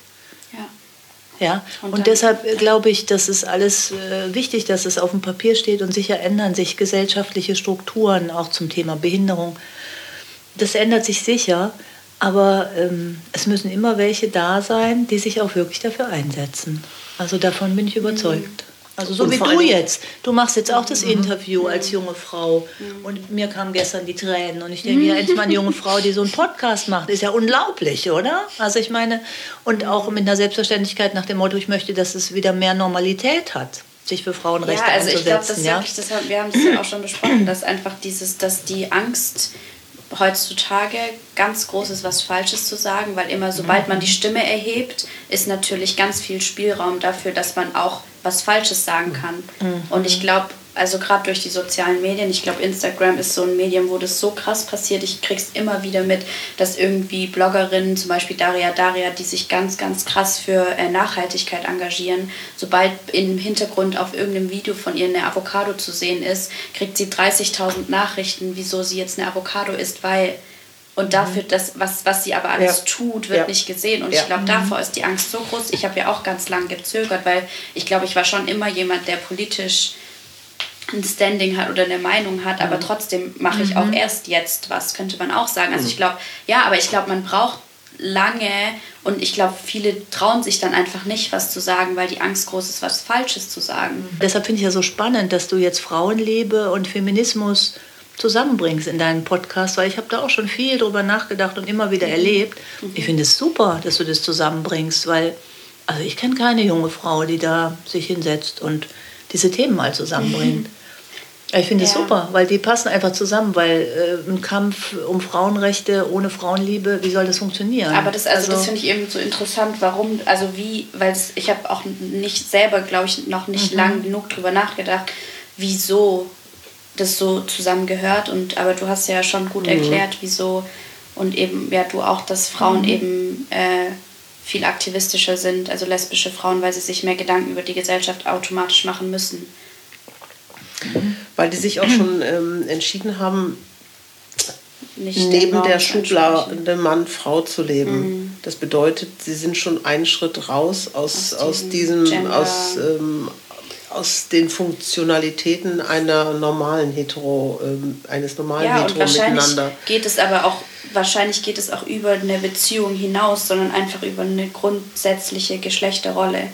Ja. Ja? Und, und deshalb äh, glaube ich, dass es alles äh, wichtig, dass es auf dem Papier steht und sicher ändern sich gesellschaftliche Strukturen, auch zum Thema Behinderung. Das ändert sich sicher, aber ähm, es müssen immer welche da sein, die sich auch wirklich dafür einsetzen. Also davon bin ich überzeugt. Mhm. Also so und wie du jetzt. Du machst jetzt auch das Interview als junge Frau. Und mir kamen gestern die Tränen. Und ich denke, ja, endlich mal eine junge Frau, die so einen Podcast macht. Ist ja unglaublich, oder? Also ich meine, und auch mit einer Selbstverständlichkeit nach dem Motto, ich möchte, dass es wieder mehr Normalität hat, sich für Frauenrechte ja, also einzusetzen. Ich glaube, das ja? wirklich, das haben, wir haben es ja auch schon besprochen, dass einfach dieses, dass die Angst heutzutage ganz groß ist, was Falsches zu sagen, weil immer, sobald man die Stimme erhebt, ist natürlich ganz viel Spielraum dafür, dass man auch was Falsches sagen kann. Mhm. Und ich glaube, also gerade durch die sozialen Medien, ich glaube, Instagram ist so ein Medium, wo das so krass passiert. Ich krieg's immer wieder mit, dass irgendwie Bloggerinnen, zum Beispiel Daria Daria, die sich ganz, ganz krass für äh, Nachhaltigkeit engagieren, sobald im Hintergrund auf irgendeinem Video von ihr eine Avocado zu sehen ist, kriegt sie dreißigtausend Nachrichten, wieso sie jetzt eine Avocado isst, weil... Und dafür, das, was, was sie aber alles ja. tut, wird ja. nicht gesehen. Und ja. ich glaube, davor ist die Angst so groß. Ich habe ja auch ganz lange gezögert, weil ich glaube, ich war schon immer jemand, der politisch ein Standing hat oder eine Meinung hat. Mhm. Aber trotzdem mache ich mhm. auch erst jetzt was, könnte man auch sagen. Also ich glaube, ja, aber ich glaube, man braucht lange. Und ich glaube, viele trauen sich dann einfach nicht, was zu sagen, weil die Angst groß ist, was Falsches zu sagen. Mhm. Deshalb finde ich ja so spannend, dass du jetzt Frauenliebe und Feminismus zusammenbringst in deinen Podcast, weil ich habe da auch schon viel drüber nachgedacht und immer wieder erlebt. Mhm. Ich finde es super, dass du das zusammenbringst, weil also ich kenne keine junge Frau, die da sich hinsetzt und diese Themen mal zusammenbringt. Mhm. Ich finde es ja. super, weil die passen einfach zusammen, weil äh, ein Kampf um Frauenrechte ohne Frauenliebe, wie soll das funktionieren? Aber das, also, also das finde ich eben so interessant, warum, also wie, weil das, ich habe auch nicht selber, glaube ich, noch nicht mhm. lang genug drüber nachgedacht, wieso das so zusammengehört, und aber du hast ja schon gut mhm. erklärt, wieso, und eben ja du auch, dass Frauen mhm. eben äh, viel aktivistischer sind, also lesbische Frauen, weil sie sich mehr Gedanken über die Gesellschaft automatisch machen müssen. Mhm. Weil die sich auch schon ähm, entschieden haben, Nicht neben der Schublade Mann-Frau zu leben. Mhm. Das bedeutet, sie sind schon einen Schritt raus aus, aus, aus diesem, Gender. aus ähm, aus den Funktionalitäten einer normalen Hetero, äh, eines normalen ja, Hetero miteinander. Geht es aber auch, wahrscheinlich geht es auch über eine Beziehung hinaus, sondern einfach über eine grundsätzliche Geschlechterrolle.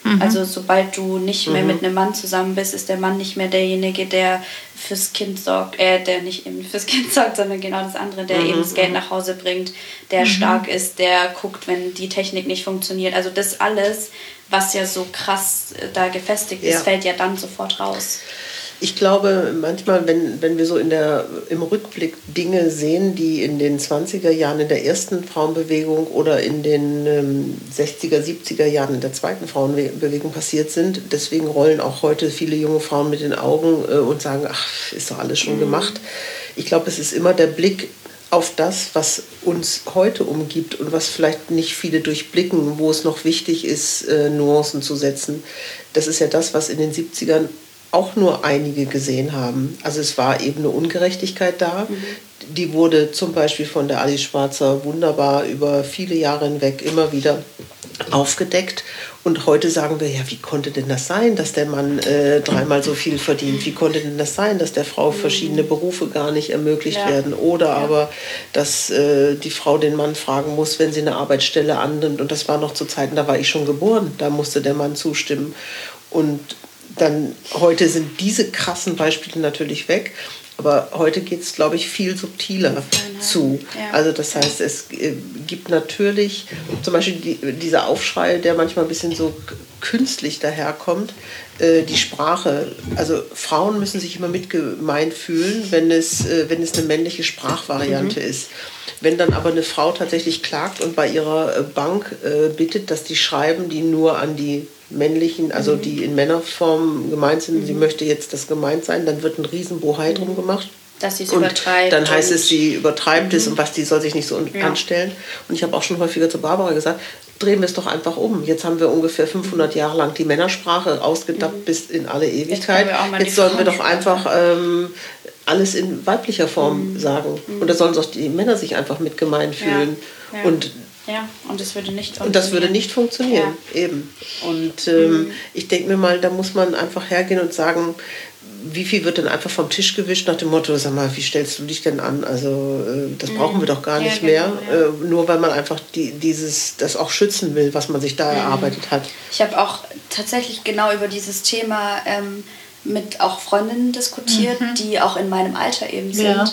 Mhm. Also sobald du nicht mehr mhm. mit einem Mann zusammen bist, ist der Mann nicht mehr derjenige, der fürs Kind sorgt, äh, der nicht eben fürs Kind sorgt, sondern genau das andere, der mhm. eben das Geld nach Hause bringt, der mhm. stark ist, der guckt, wenn die Technik nicht funktioniert. Also das alles, was ja so krass da gefestigt ist, ja. fällt ja dann sofort raus. Ich glaube, manchmal, wenn, wenn wir so in der, im Rückblick Dinge sehen, die in den zwanziger Jahren in der ersten Frauenbewegung oder in den ähm, sechziger, siebziger Jahren in der zweiten Frauenbewegung passiert sind, deswegen rollen auch heute viele junge Frauen mit den Augen äh, und sagen, ach, ist doch alles schon mhm. gemacht. Ich glaube, es ist immer der Blick auf das, was uns heute umgibt und was vielleicht nicht viele durchblicken, wo es noch wichtig ist, äh, Nuancen zu setzen. Das ist ja das, was in den siebzigern auch nur einige gesehen haben. Also es war eben eine Ungerechtigkeit da. Mhm. Die wurde zum Beispiel von der Alice Schwarzer wunderbar über viele Jahre hinweg immer wieder aufgedeckt. Und heute sagen wir, ja, wie konnte denn das sein, dass der Mann äh, dreimal so viel verdient? Wie konnte denn das sein, dass der Frau verschiedene Berufe gar nicht ermöglicht ja. werden? Oder ja. aber, dass äh, die Frau den Mann fragen muss, wenn sie eine Arbeitsstelle annimmt. Und das war noch zu Zeiten, da war ich schon geboren. Da musste der Mann zustimmen. Und dann heute sind diese krassen Beispiele natürlich weg, aber heute geht es, glaube ich, viel subtiler Nein, zu. Ja. Also das heißt, es gibt natürlich zum Beispiel die, dieser Aufschrei, der manchmal ein bisschen so künstlich daherkommt, äh, die Sprache. Also Frauen müssen sich immer mitgemeint fühlen, wenn es, äh, wenn es eine männliche Sprachvariante mhm. ist. Wenn dann aber eine Frau tatsächlich klagt und bei ihrer Bank äh, bittet, dass die schreiben, die nur an die männlichen, also mhm. die in Männerform gemeint sind, mhm. sie möchte jetzt das gemeint sein, dann wird ein Riesenbohai drum gemacht. Dass sie es übertreibt. Dann heißt es, sie übertreibt mhm. es und was, die soll sich nicht so ja. anstellen. Und ich habe auch schon häufiger zu Barbara gesagt, drehen wir es doch einfach um. Jetzt haben wir ungefähr fünfhundert Jahre lang die Männersprache ausgedacht mhm. bis in alle Ewigkeit. Jetzt, Jetzt sollen wir doch einfach ähm, alles in weiblicher Form mhm. sagen. Mhm. Und da sollen doch die Männer sich einfach mit gemeint fühlen. Ja. Ja. Und Ja, und das würde nicht funktionieren. Und das würde nicht funktionieren, ja. eben. Und ähm, mhm. ich denke mir mal, da muss man einfach hergehen und sagen, wie viel wird denn einfach vom Tisch gewischt nach dem Motto, sag mal, wie stellst du dich denn an? Also äh, das mhm. brauchen wir doch gar nicht ja, mehr, genau, ja. äh, nur weil man einfach die, dieses, das auch schützen will, was man sich da mhm. erarbeitet hat. Ich habe auch tatsächlich genau über dieses Thema ähm, mit auch Freundinnen diskutiert, mhm. die auch in meinem Alter eben sind. Ja.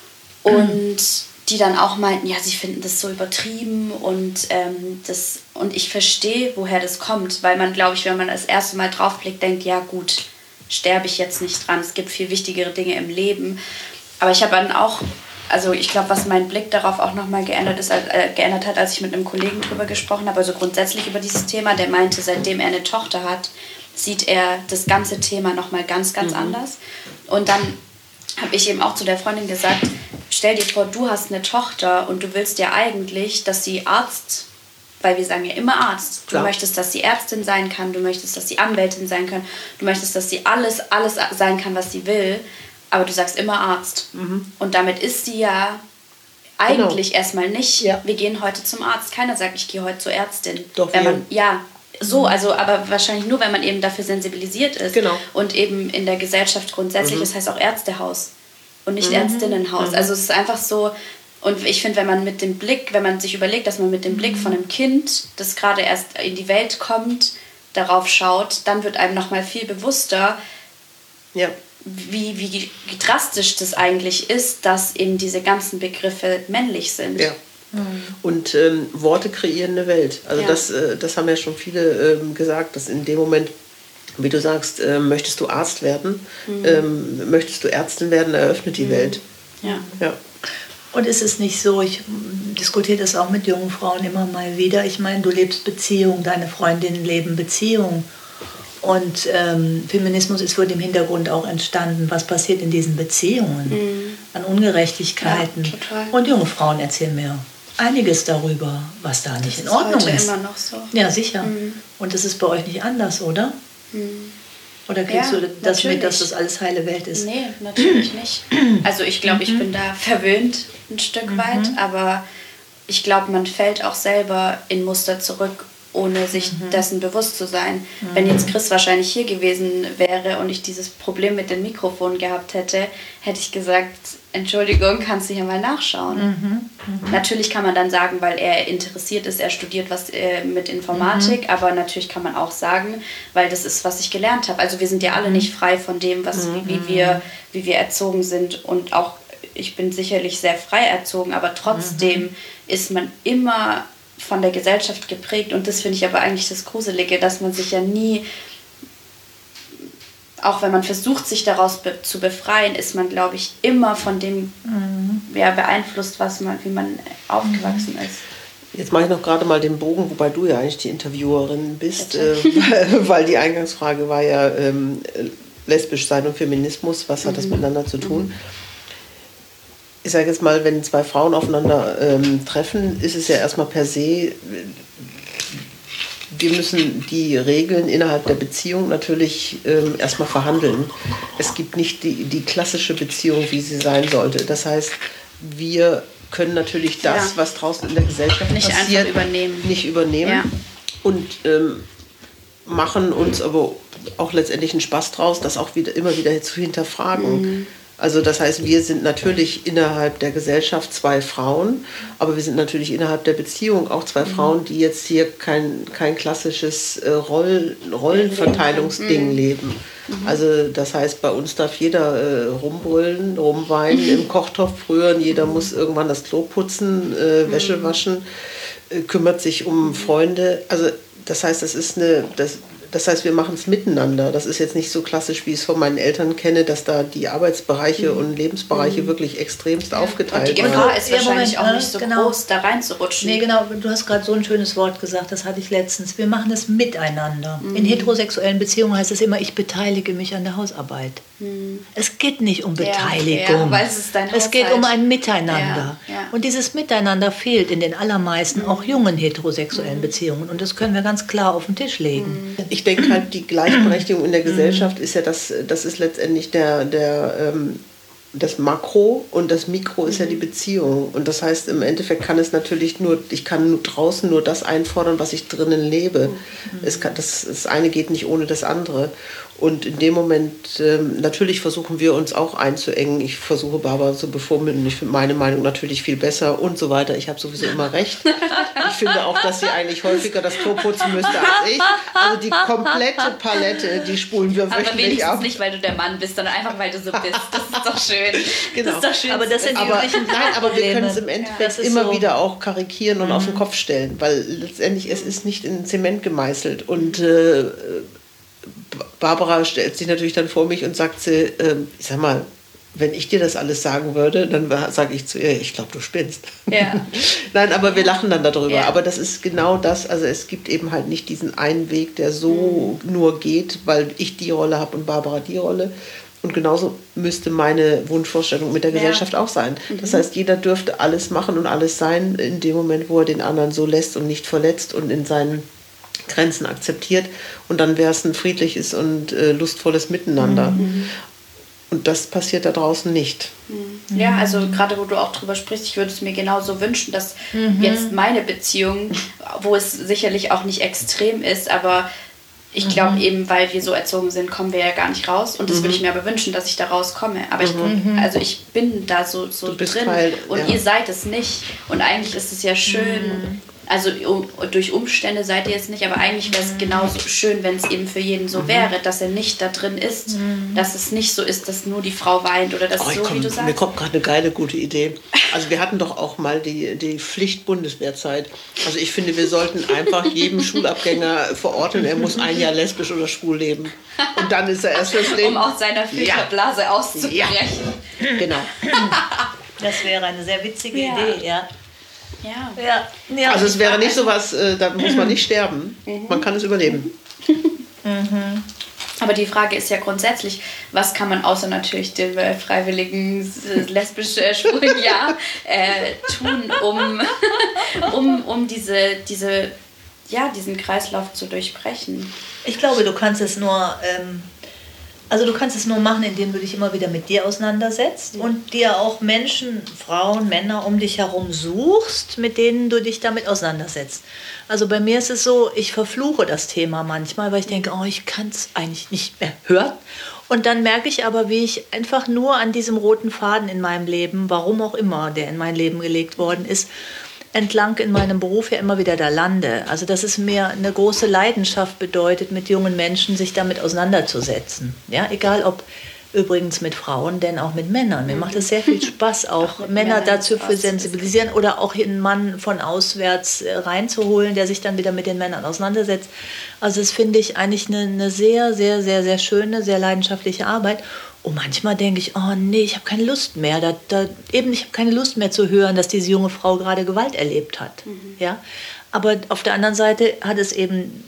Und die dann auch meinten, ja, sie finden das so übertrieben und, ähm, das, und ich verstehe, woher das kommt, weil man, glaube ich, wenn man das erste Mal draufblickt, denkt, ja gut, sterbe ich jetzt nicht dran, es gibt viel wichtigere Dinge im Leben. Aber ich habe dann auch, also ich glaube, was mein Blick darauf auch nochmal geändert, ist, äh, geändert hat, als ich mit einem Kollegen drüber gesprochen habe, also grundsätzlich über dieses Thema, der meinte, seitdem er eine Tochter hat, sieht er das ganze Thema nochmal ganz, ganz mhm. anders. Und dann habe ich eben auch zu der Freundin gesagt, stell dir vor, du hast eine Tochter und du willst ja eigentlich, dass sie Arzt, weil wir sagen ja immer Arzt, du Klar. möchtest, dass sie Ärztin sein kann, du möchtest, dass sie Anwältin sein kann, du möchtest, dass sie alles, alles sein kann, was sie will, aber du sagst immer Arzt. Mhm. Und damit ist sie ja eigentlich genau. erstmal nicht, ja. wir gehen heute zum Arzt. Keiner sagt, ich gehe heute zur Ärztin. Doch, wenn man, ja, so, also, aber wahrscheinlich nur, wenn man eben dafür sensibilisiert ist. Genau. Und eben in der Gesellschaft grundsätzlich, mhm. das heißt auch Ärztehaus und nicht mhm. Ärztinnenhaus. Mhm. Also es ist einfach so, und ich finde, wenn man mit dem Blick, wenn man sich überlegt, dass man mit dem Blick von einem Kind, das gerade erst in die Welt kommt, darauf schaut, dann wird einem nochmal viel bewusster, ja. wie, wie drastisch das eigentlich ist, dass eben diese ganzen Begriffe männlich sind. Ja. Und ähm, Worte kreieren eine Welt. Also ja. das, äh, das haben ja schon viele ähm, gesagt, dass in dem Moment, wie du sagst, äh, möchtest du Arzt werden, mhm. ähm, möchtest du Ärztin werden, eröffnet die mhm. Welt. Ja. Ja. Und ist es nicht so, ich diskutiere das auch mit jungen Frauen immer mal wieder, ich meine, du lebst Beziehung, deine Freundinnen leben Beziehung. Und ähm, Feminismus ist vor dem Hintergrund auch entstanden, was passiert in diesen Beziehungen, mhm. an Ungerechtigkeiten. Ja, und junge Frauen erzählen mir einiges darüber, was da nicht das in Ordnung ist. Das ist heute immer noch so. Ja, sicher. Mhm. Und das ist bei euch nicht anders, oder? Mhm. Oder kriegst ja, du das natürlich. mit, dass das alles heile Welt ist? Nee, natürlich nicht. Also ich glaube, ich bin da verwöhnt ein Stück mhm. weit, aber ich glaube, man fällt auch selber in Muster zurück ohne sich Mhm. dessen bewusst zu sein. Mhm. Wenn jetzt Chris wahrscheinlich hier gewesen wäre und ich dieses Problem mit dem Mikrofon gehabt hätte, hätte ich gesagt, Entschuldigung, kannst du hier mal nachschauen? Mhm. Mhm. Natürlich kann man dann sagen, weil er interessiert ist, er studiert was äh, mit Informatik, Mhm. aber natürlich kann man auch sagen, weil das ist, was ich gelernt habe. Also wir sind ja alle nicht frei von dem, was, Mhm. wie, wie, wir, wie wir erzogen sind, und auch ich bin sicherlich sehr frei erzogen, aber trotzdem Mhm. ist man immer von der Gesellschaft geprägt, und das finde ich aber eigentlich das Gruselige, dass man sich ja nie, auch wenn man versucht, sich daraus be- zu befreien, ist man, glaube ich, immer von dem Mhm. ja, beeinflusst, was man, wie man aufgewachsen ist. Jetzt mache ich noch gerade mal den Bogen, wobei du ja eigentlich die Interviewerin bist, äh, Bitte. weil, weil die Eingangsfrage war ja ähm, lesbisch sein und Feminismus, was hat das miteinander zu tun? Ich sage jetzt mal, wenn zwei Frauen aufeinander ähm, treffen, ist es ja erstmal per se, wir müssen die Regeln innerhalb der Beziehung natürlich ähm, erstmal verhandeln. Es gibt nicht die, die klassische Beziehung, wie sie sein sollte. Das heißt, wir können natürlich das, Ja. was draußen in der Gesellschaft Nicht passiert, einfach übernehmen. nicht übernehmen Ja. und ähm, machen uns aber auch letztendlich einen Spaß draus, das auch wieder immer wieder zu hinterfragen. Mhm. Also das heißt, wir sind natürlich innerhalb der Gesellschaft zwei Frauen, aber wir sind natürlich innerhalb der Beziehung auch zwei Frauen, die jetzt hier kein, kein klassisches äh, Roll, Rollenverteilungsding Mhm. leben. Also das heißt, bei uns darf jeder äh, rumbrüllen, rumweinen, im Kochtopf rühren, jeder muss irgendwann das Klo putzen, äh, Wäsche waschen, äh, kümmert sich um Freunde. Also das heißt, das ist eine... Das, Das heißt, wir machen es miteinander. Das ist jetzt nicht so klassisch, wie ich es von meinen Eltern kenne, dass da die Arbeitsbereiche Mhm. und Lebensbereiche mhm. wirklich extremst aufgeteilt Und die waren. Gefahr ist Ja, wahrscheinlich Moment, auch nicht so genau. groß, da reinzurutschen. Nee, genau, du hast gerade so ein schönes Wort gesagt, das hatte ich letztens. Wir machen es miteinander. Mhm. In heterosexuellen Beziehungen heißt es immer, ich beteilige mich an der Hausarbeit. Mhm. Es geht nicht um Ja, Beteiligung. ja, weil es ist dein es geht Haushalt. um ein Miteinander. Ja, ja. Und dieses Miteinander fehlt in den allermeisten, Mhm. auch jungen heterosexuellen Beziehungen. Und das können wir ganz klar auf den Tisch legen. Ich denke halt, die Gleichberechtigung in der Gesellschaft ist ja das, das ist letztendlich der, der, ähm, das Makro und das Mikro ist ja die Beziehung. Und das heißt, im Endeffekt kann es natürlich nur, ich kann nur draußen nur das einfordern, was ich drinnen lebe. Es kann, das, das eine geht nicht ohne das andere. Und in dem Moment, ähm, natürlich versuchen wir uns auch einzuengen. Ich versuche Barbara zu bevormunden. Ich finde meine Meinung natürlich viel besser und so weiter. Ich habe sowieso immer recht. Ich finde auch, dass sie eigentlich häufiger das Klo putzen müsste als ich. Also die komplette Palette, die spulen wir Aber wöchentlich wenigstens ab. nicht, weil du der Mann bist, sondern einfach, weil du so bist. Das ist doch schön. Genau. Das ist doch schön. Aber das sind die Aber, üblichen nein, aber wir Probleme. können es im Ja, Endeffekt das ist immer so. wieder auch karikieren und auf den Kopf stellen, weil letztendlich es ist nicht in Zement gemeißelt. Und äh, Barbara stellt sich natürlich dann vor mich und sagt sie, äh, ich sag mal, wenn ich dir das alles sagen würde, dann sage ich zu ihr, ich glaube, du spinnst. Ja. Nein, aber wir lachen dann darüber. Ja. Aber das ist genau das, also es gibt eben halt nicht diesen einen Weg, der so mhm. nur geht, weil ich die Rolle habe und Barbara die Rolle. Und genauso müsste meine Wunschvorstellung mit der Ja. Gesellschaft auch sein. Mhm. Das heißt, jeder dürfte alles machen und alles sein, in dem Moment, wo er den anderen so lässt und nicht verletzt und in seinen Grenzen akzeptiert. Und dann wäre es ein friedliches und äh, lustvolles Miteinander. Mhm. Und das passiert da draußen nicht. Ja, also gerade wo du auch drüber sprichst, ich würde es mir genauso wünschen, dass mhm. jetzt meine Beziehung, wo es sicherlich auch nicht extrem ist, aber ich glaube mhm. eben, weil wir so erzogen sind, kommen wir ja gar nicht raus. Und das mhm. würde ich mir aber wünschen, dass ich da rauskomme. Aber ich, mhm. also ich bin da so, so drin Teil, und ja. ihr seid es nicht. Und eigentlich ist es ja schön, mhm. also um, durch Umstände seid ihr jetzt nicht, aber eigentlich wäre es genauso schön, wenn es eben für jeden so mhm. wäre, dass er nicht da drin ist, mhm. dass es nicht so ist, dass nur die Frau weint oder dass oh, so, komm, wie du sagst. Mir kommt gerade eine geile, gute Idee. Also wir hatten doch auch mal die, die Pflicht-Bundeswehrzeit. Also ich finde, wir sollten einfach jedem Schulabgänger verorten, er muss ein Jahr lesbisch oder schwul leben. Und dann ist er erst fürs Leben. Um aus seiner Filterblase ja. auszubrechen. Ja. Genau. Das wäre eine sehr witzige ja. Idee, ja. Ja. Ja. Ja. Also es wäre nicht so was, äh, da muss man nicht sterben. Mhm. Man kann es überleben. Mhm. Aber die Frage ist ja grundsätzlich, was kann man außer natürlich dem äh, freiwilligen äh, lesbisch-schwulen Jahr äh, tun, um, um, um diese, diese, ja, diesen Kreislauf zu durchbrechen? Ich glaube, du kannst es nur... Ähm, Also du kannst es nur machen, indem du dich immer wieder mit dir auseinandersetzt ja. und dir auch Menschen, Frauen, Männer um dich herum suchst, mit denen du dich damit auseinandersetzt. Also bei mir ist es so, ich verfluche das Thema manchmal, weil ich denke, oh, ich kann es eigentlich nicht mehr hören. Und dann merke ich aber, wie ich einfach nur an diesem roten Faden in meinem Leben, warum auch immer der in mein Leben gelegt worden ist, entlang in meinem Beruf ja immer wieder da lande. Also dass es mir eine große Leidenschaft bedeutet, mit jungen Menschen sich damit auseinanderzusetzen. Ja, egal ob übrigens mit Frauen, denn auch mit Männern. Mir macht es sehr viel Spaß, auch Männer Männern dazu zu sensibilisieren oder auch einen Mann von auswärts reinzuholen, der sich dann wieder mit den Männern auseinandersetzt. Also das finde ich eigentlich eine, eine sehr, sehr, sehr, sehr schöne, sehr leidenschaftliche Arbeit. Und manchmal denke ich, oh nee, ich habe keine Lust mehr. Da, da, eben, ich habe keine Lust mehr zu hören, dass diese junge Frau gerade Gewalt erlebt hat. Mhm. Ja? Aber auf der anderen Seite hat es eben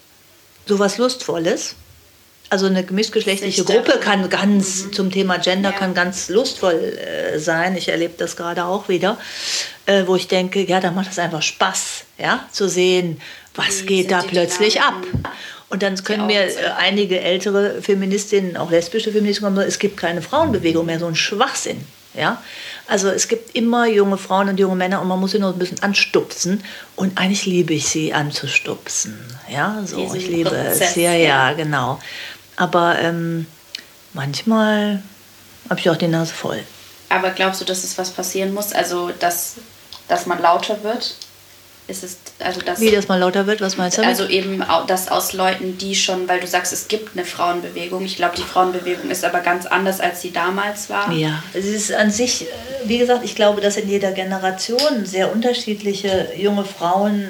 so was Lustvolles. Also eine gemischtgeschlechtliche Gruppe kann ganz, mhm. zum Thema Gender, ja. kann ganz lustvoll äh, sein. Ich erlebe das gerade auch wieder, äh, wo ich denke, ja, da macht es einfach Spaß, ja, zu sehen, was Wie geht da plötzlich ab. Und dann können mir äh, einige ältere Feministinnen, auch lesbische Feministinnen, sagen, es gibt keine Frauenbewegung mehr, so ein Schwachsinn. Ja? Also es gibt immer junge Frauen und junge Männer und man muss sie nur ein bisschen anstupsen. Und eigentlich liebe ich sie anzustupsen. Ja, so, ich liebe Prozess, es. Ja, ja, genau. Aber ähm, manchmal habe ich auch die Nase voll. Aber glaubst du, dass es was passieren muss? Also, dass, dass man lauter wird? Ist es, also das, Wie, dass man lauter wird? Was meinst du damit? Also eben, dass aus Leuten, die schon, weil du sagst, es gibt eine Frauenbewegung. Ich glaube, die Frauenbewegung ist aber ganz anders, als sie damals war. Ja, es ist an sich, wie gesagt, ich glaube, dass in jeder Generation sehr unterschiedliche junge Frauen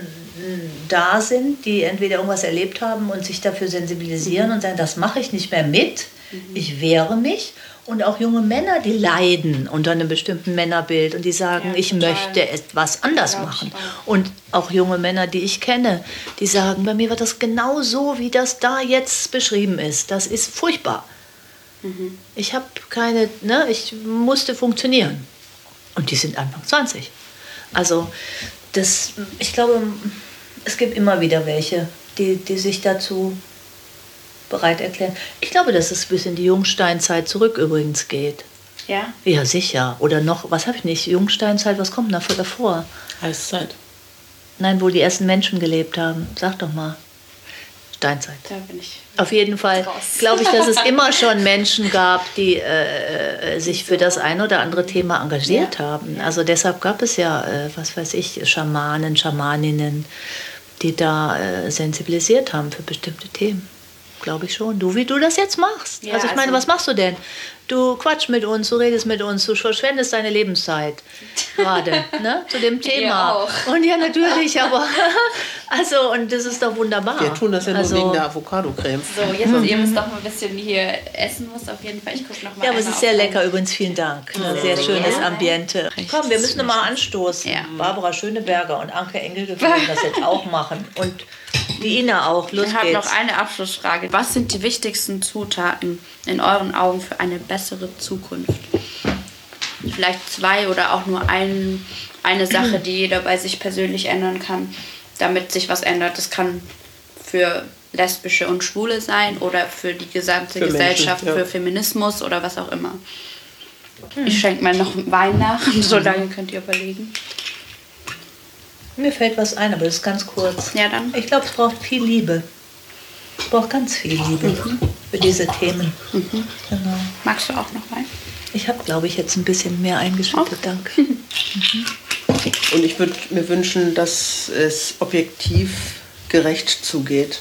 da sind, die entweder irgendwas erlebt haben und sich dafür sensibilisieren mhm. und sagen, das mache ich nicht mehr mit, mhm. ich wehre mich. Und auch junge Männer, die leiden unter einem bestimmten Männerbild und die sagen, ja, ich möchte etwas anders machen. Und auch junge Männer, die ich kenne, die sagen, bei mir war das genau so, wie das da jetzt beschrieben ist. Das ist furchtbar. Mhm. Ich habe keine, ne, ich musste funktionieren. Und die sind Anfang zwanzig. Also das, ich glaube, es gibt immer wieder welche, die, die sich dazu bereit erklären. Ich glaube, dass es bis in die Jungsteinzeit zurück übrigens geht. Ja? Ja, sicher. Oder noch, was habe ich nicht? Jungsteinzeit, was kommt dafür davor? Eiszeit. Nein, wo die ersten Menschen gelebt haben. Sag doch mal. Steinzeit. Da bin ich. Auf jeden Fall glaube ich, dass es immer schon Menschen gab, die äh, sich für das ein oder andere Thema engagiert ja. haben. Also deshalb gab es ja, äh, was weiß ich, Schamanen, Schamaninnen, die da äh, sensibilisiert haben für bestimmte Themen. Glaube ich schon. Du, wie du das jetzt machst. Ja, also ich meine, also was machst du denn? Du quatschst mit uns, du redest mit uns, du verschwendest deine Lebenszeit gerade, ne, zu dem Thema. Ja, auch. Und ja, natürlich, aber also, und das ist doch wunderbar. Wir tun das ja nur also, wegen der Avocado-Creme. So, jetzt mhm. ihr müsst doch mal ein bisschen hier essen, muss auf jeden Fall. Ich gucke noch mal. Ja, aber es ist sehr lecker übrigens, vielen Dank. Mhm. Sehr, sehr schönes ja. Ambiente. Komm, wir müssen nochmal anstoßen. Ja. Barbara Schöneberger und Anke Engelke können das jetzt auch machen. Und die Ina auch. Los ich habe noch eine Abschlussfrage. Was sind die wichtigsten Zutaten in euren Augen für eine bessere Zukunft? Vielleicht zwei oder auch nur ein, eine Sache, die jeder bei sich persönlich ändern kann, damit sich was ändert. Das kann für Lesbische und Schwule sein oder für die gesamte für Gesellschaft, Menschen, ja. für Feminismus oder was auch immer. Hm. Ich schenke mal noch Wein nach und so lange könnt ihr überlegen. Mir fällt was ein, aber das ist ganz kurz. Ja, dann. Ich glaube, es braucht viel Liebe. Es braucht ganz viel Liebe mhm. für diese Themen. Mhm. Genau. Magst du auch noch Wein? Ich habe, glaube ich, jetzt ein bisschen mehr eingeschüttet. Oh. Danke. Mhm. Und ich würde mir wünschen, dass es objektiv gerecht zugeht.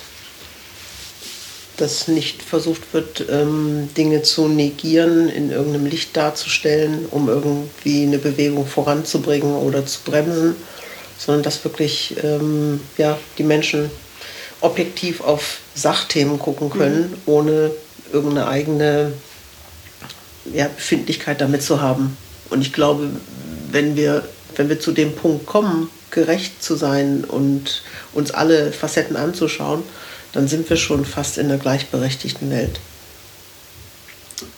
Dass nicht versucht wird, ähm, Dinge zu negieren, in irgendeinem Licht darzustellen, um irgendwie eine Bewegung voranzubringen oder zu bremsen, sondern dass wirklich ähm, ja, die Menschen objektiv auf Sachthemen gucken können, mhm. ohne irgendeine eigene ja, Befindlichkeit damit zu haben. Und ich glaube, wenn wir, wenn wir zu dem Punkt kommen, gerecht zu sein und uns alle Facetten anzuschauen, dann sind wir schon fast in einer gleichberechtigten Welt.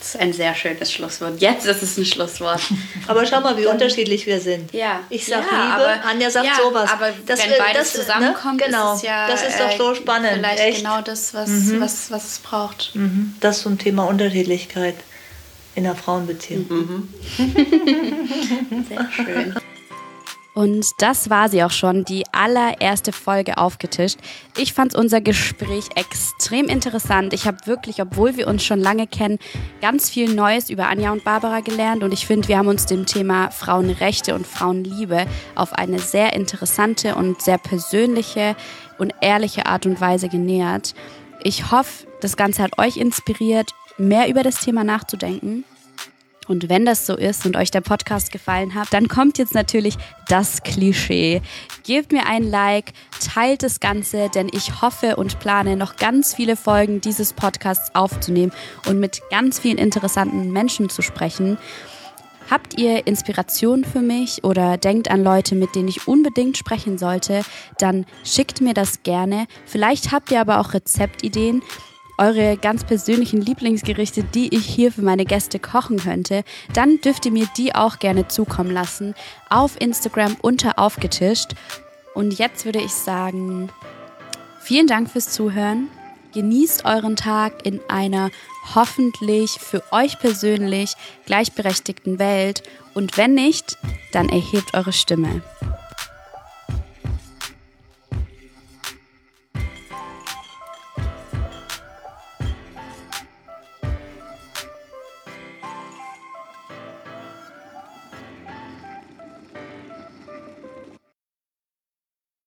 Das ist ein sehr schönes Schlusswort. Jetzt ist es ein Schlusswort. Aber schau mal, wie Dann, unterschiedlich wir sind. Ja. Ich sag ja, Liebe, aber, Anja sagt ja, sowas. Aber das, wenn beides das, zusammenkommt, ne? genau. ist es ja das ist doch so spannend. Vielleicht Echt? genau das, was, mhm. was, was es braucht. Mhm. Das ist so ein Thema Unterschiedlichkeit in einer Frauenbeziehung. Mhm. Sehr schön. Und das war sie auch schon, die allererste Folge Aufgetischt. Ich fand unser Gespräch extrem interessant. Ich habe wirklich, obwohl wir uns schon lange kennen, ganz viel Neues über Anja und Barbara gelernt. Und ich finde, wir haben uns dem Thema Frauenrechte und Frauenliebe auf eine sehr interessante und sehr persönliche und ehrliche Art und Weise genähert. Ich hoffe, das Ganze hat euch inspiriert, mehr über das Thema nachzudenken. Und wenn das so ist und euch der Podcast gefallen hat, dann kommt jetzt natürlich das Klischee. Gebt mir ein Like, teilt das Ganze, denn ich hoffe und plane noch ganz viele Folgen dieses Podcasts aufzunehmen und mit ganz vielen interessanten Menschen zu sprechen. Habt ihr Inspiration für mich oder denkt an Leute, mit denen ich unbedingt sprechen sollte, dann schickt mir das gerne. Vielleicht habt ihr aber auch Rezeptideen. Eure ganz persönlichen Lieblingsgerichte, die ich hier für meine Gäste kochen könnte, dann dürft ihr mir die auch gerne zukommen lassen auf Instagram unter Aufgetischt. Und jetzt würde ich sagen, vielen Dank fürs Zuhören. Genießt euren Tag in einer hoffentlich für euch persönlich gleichberechtigten Welt. Und wenn nicht, dann erhebt eure Stimme.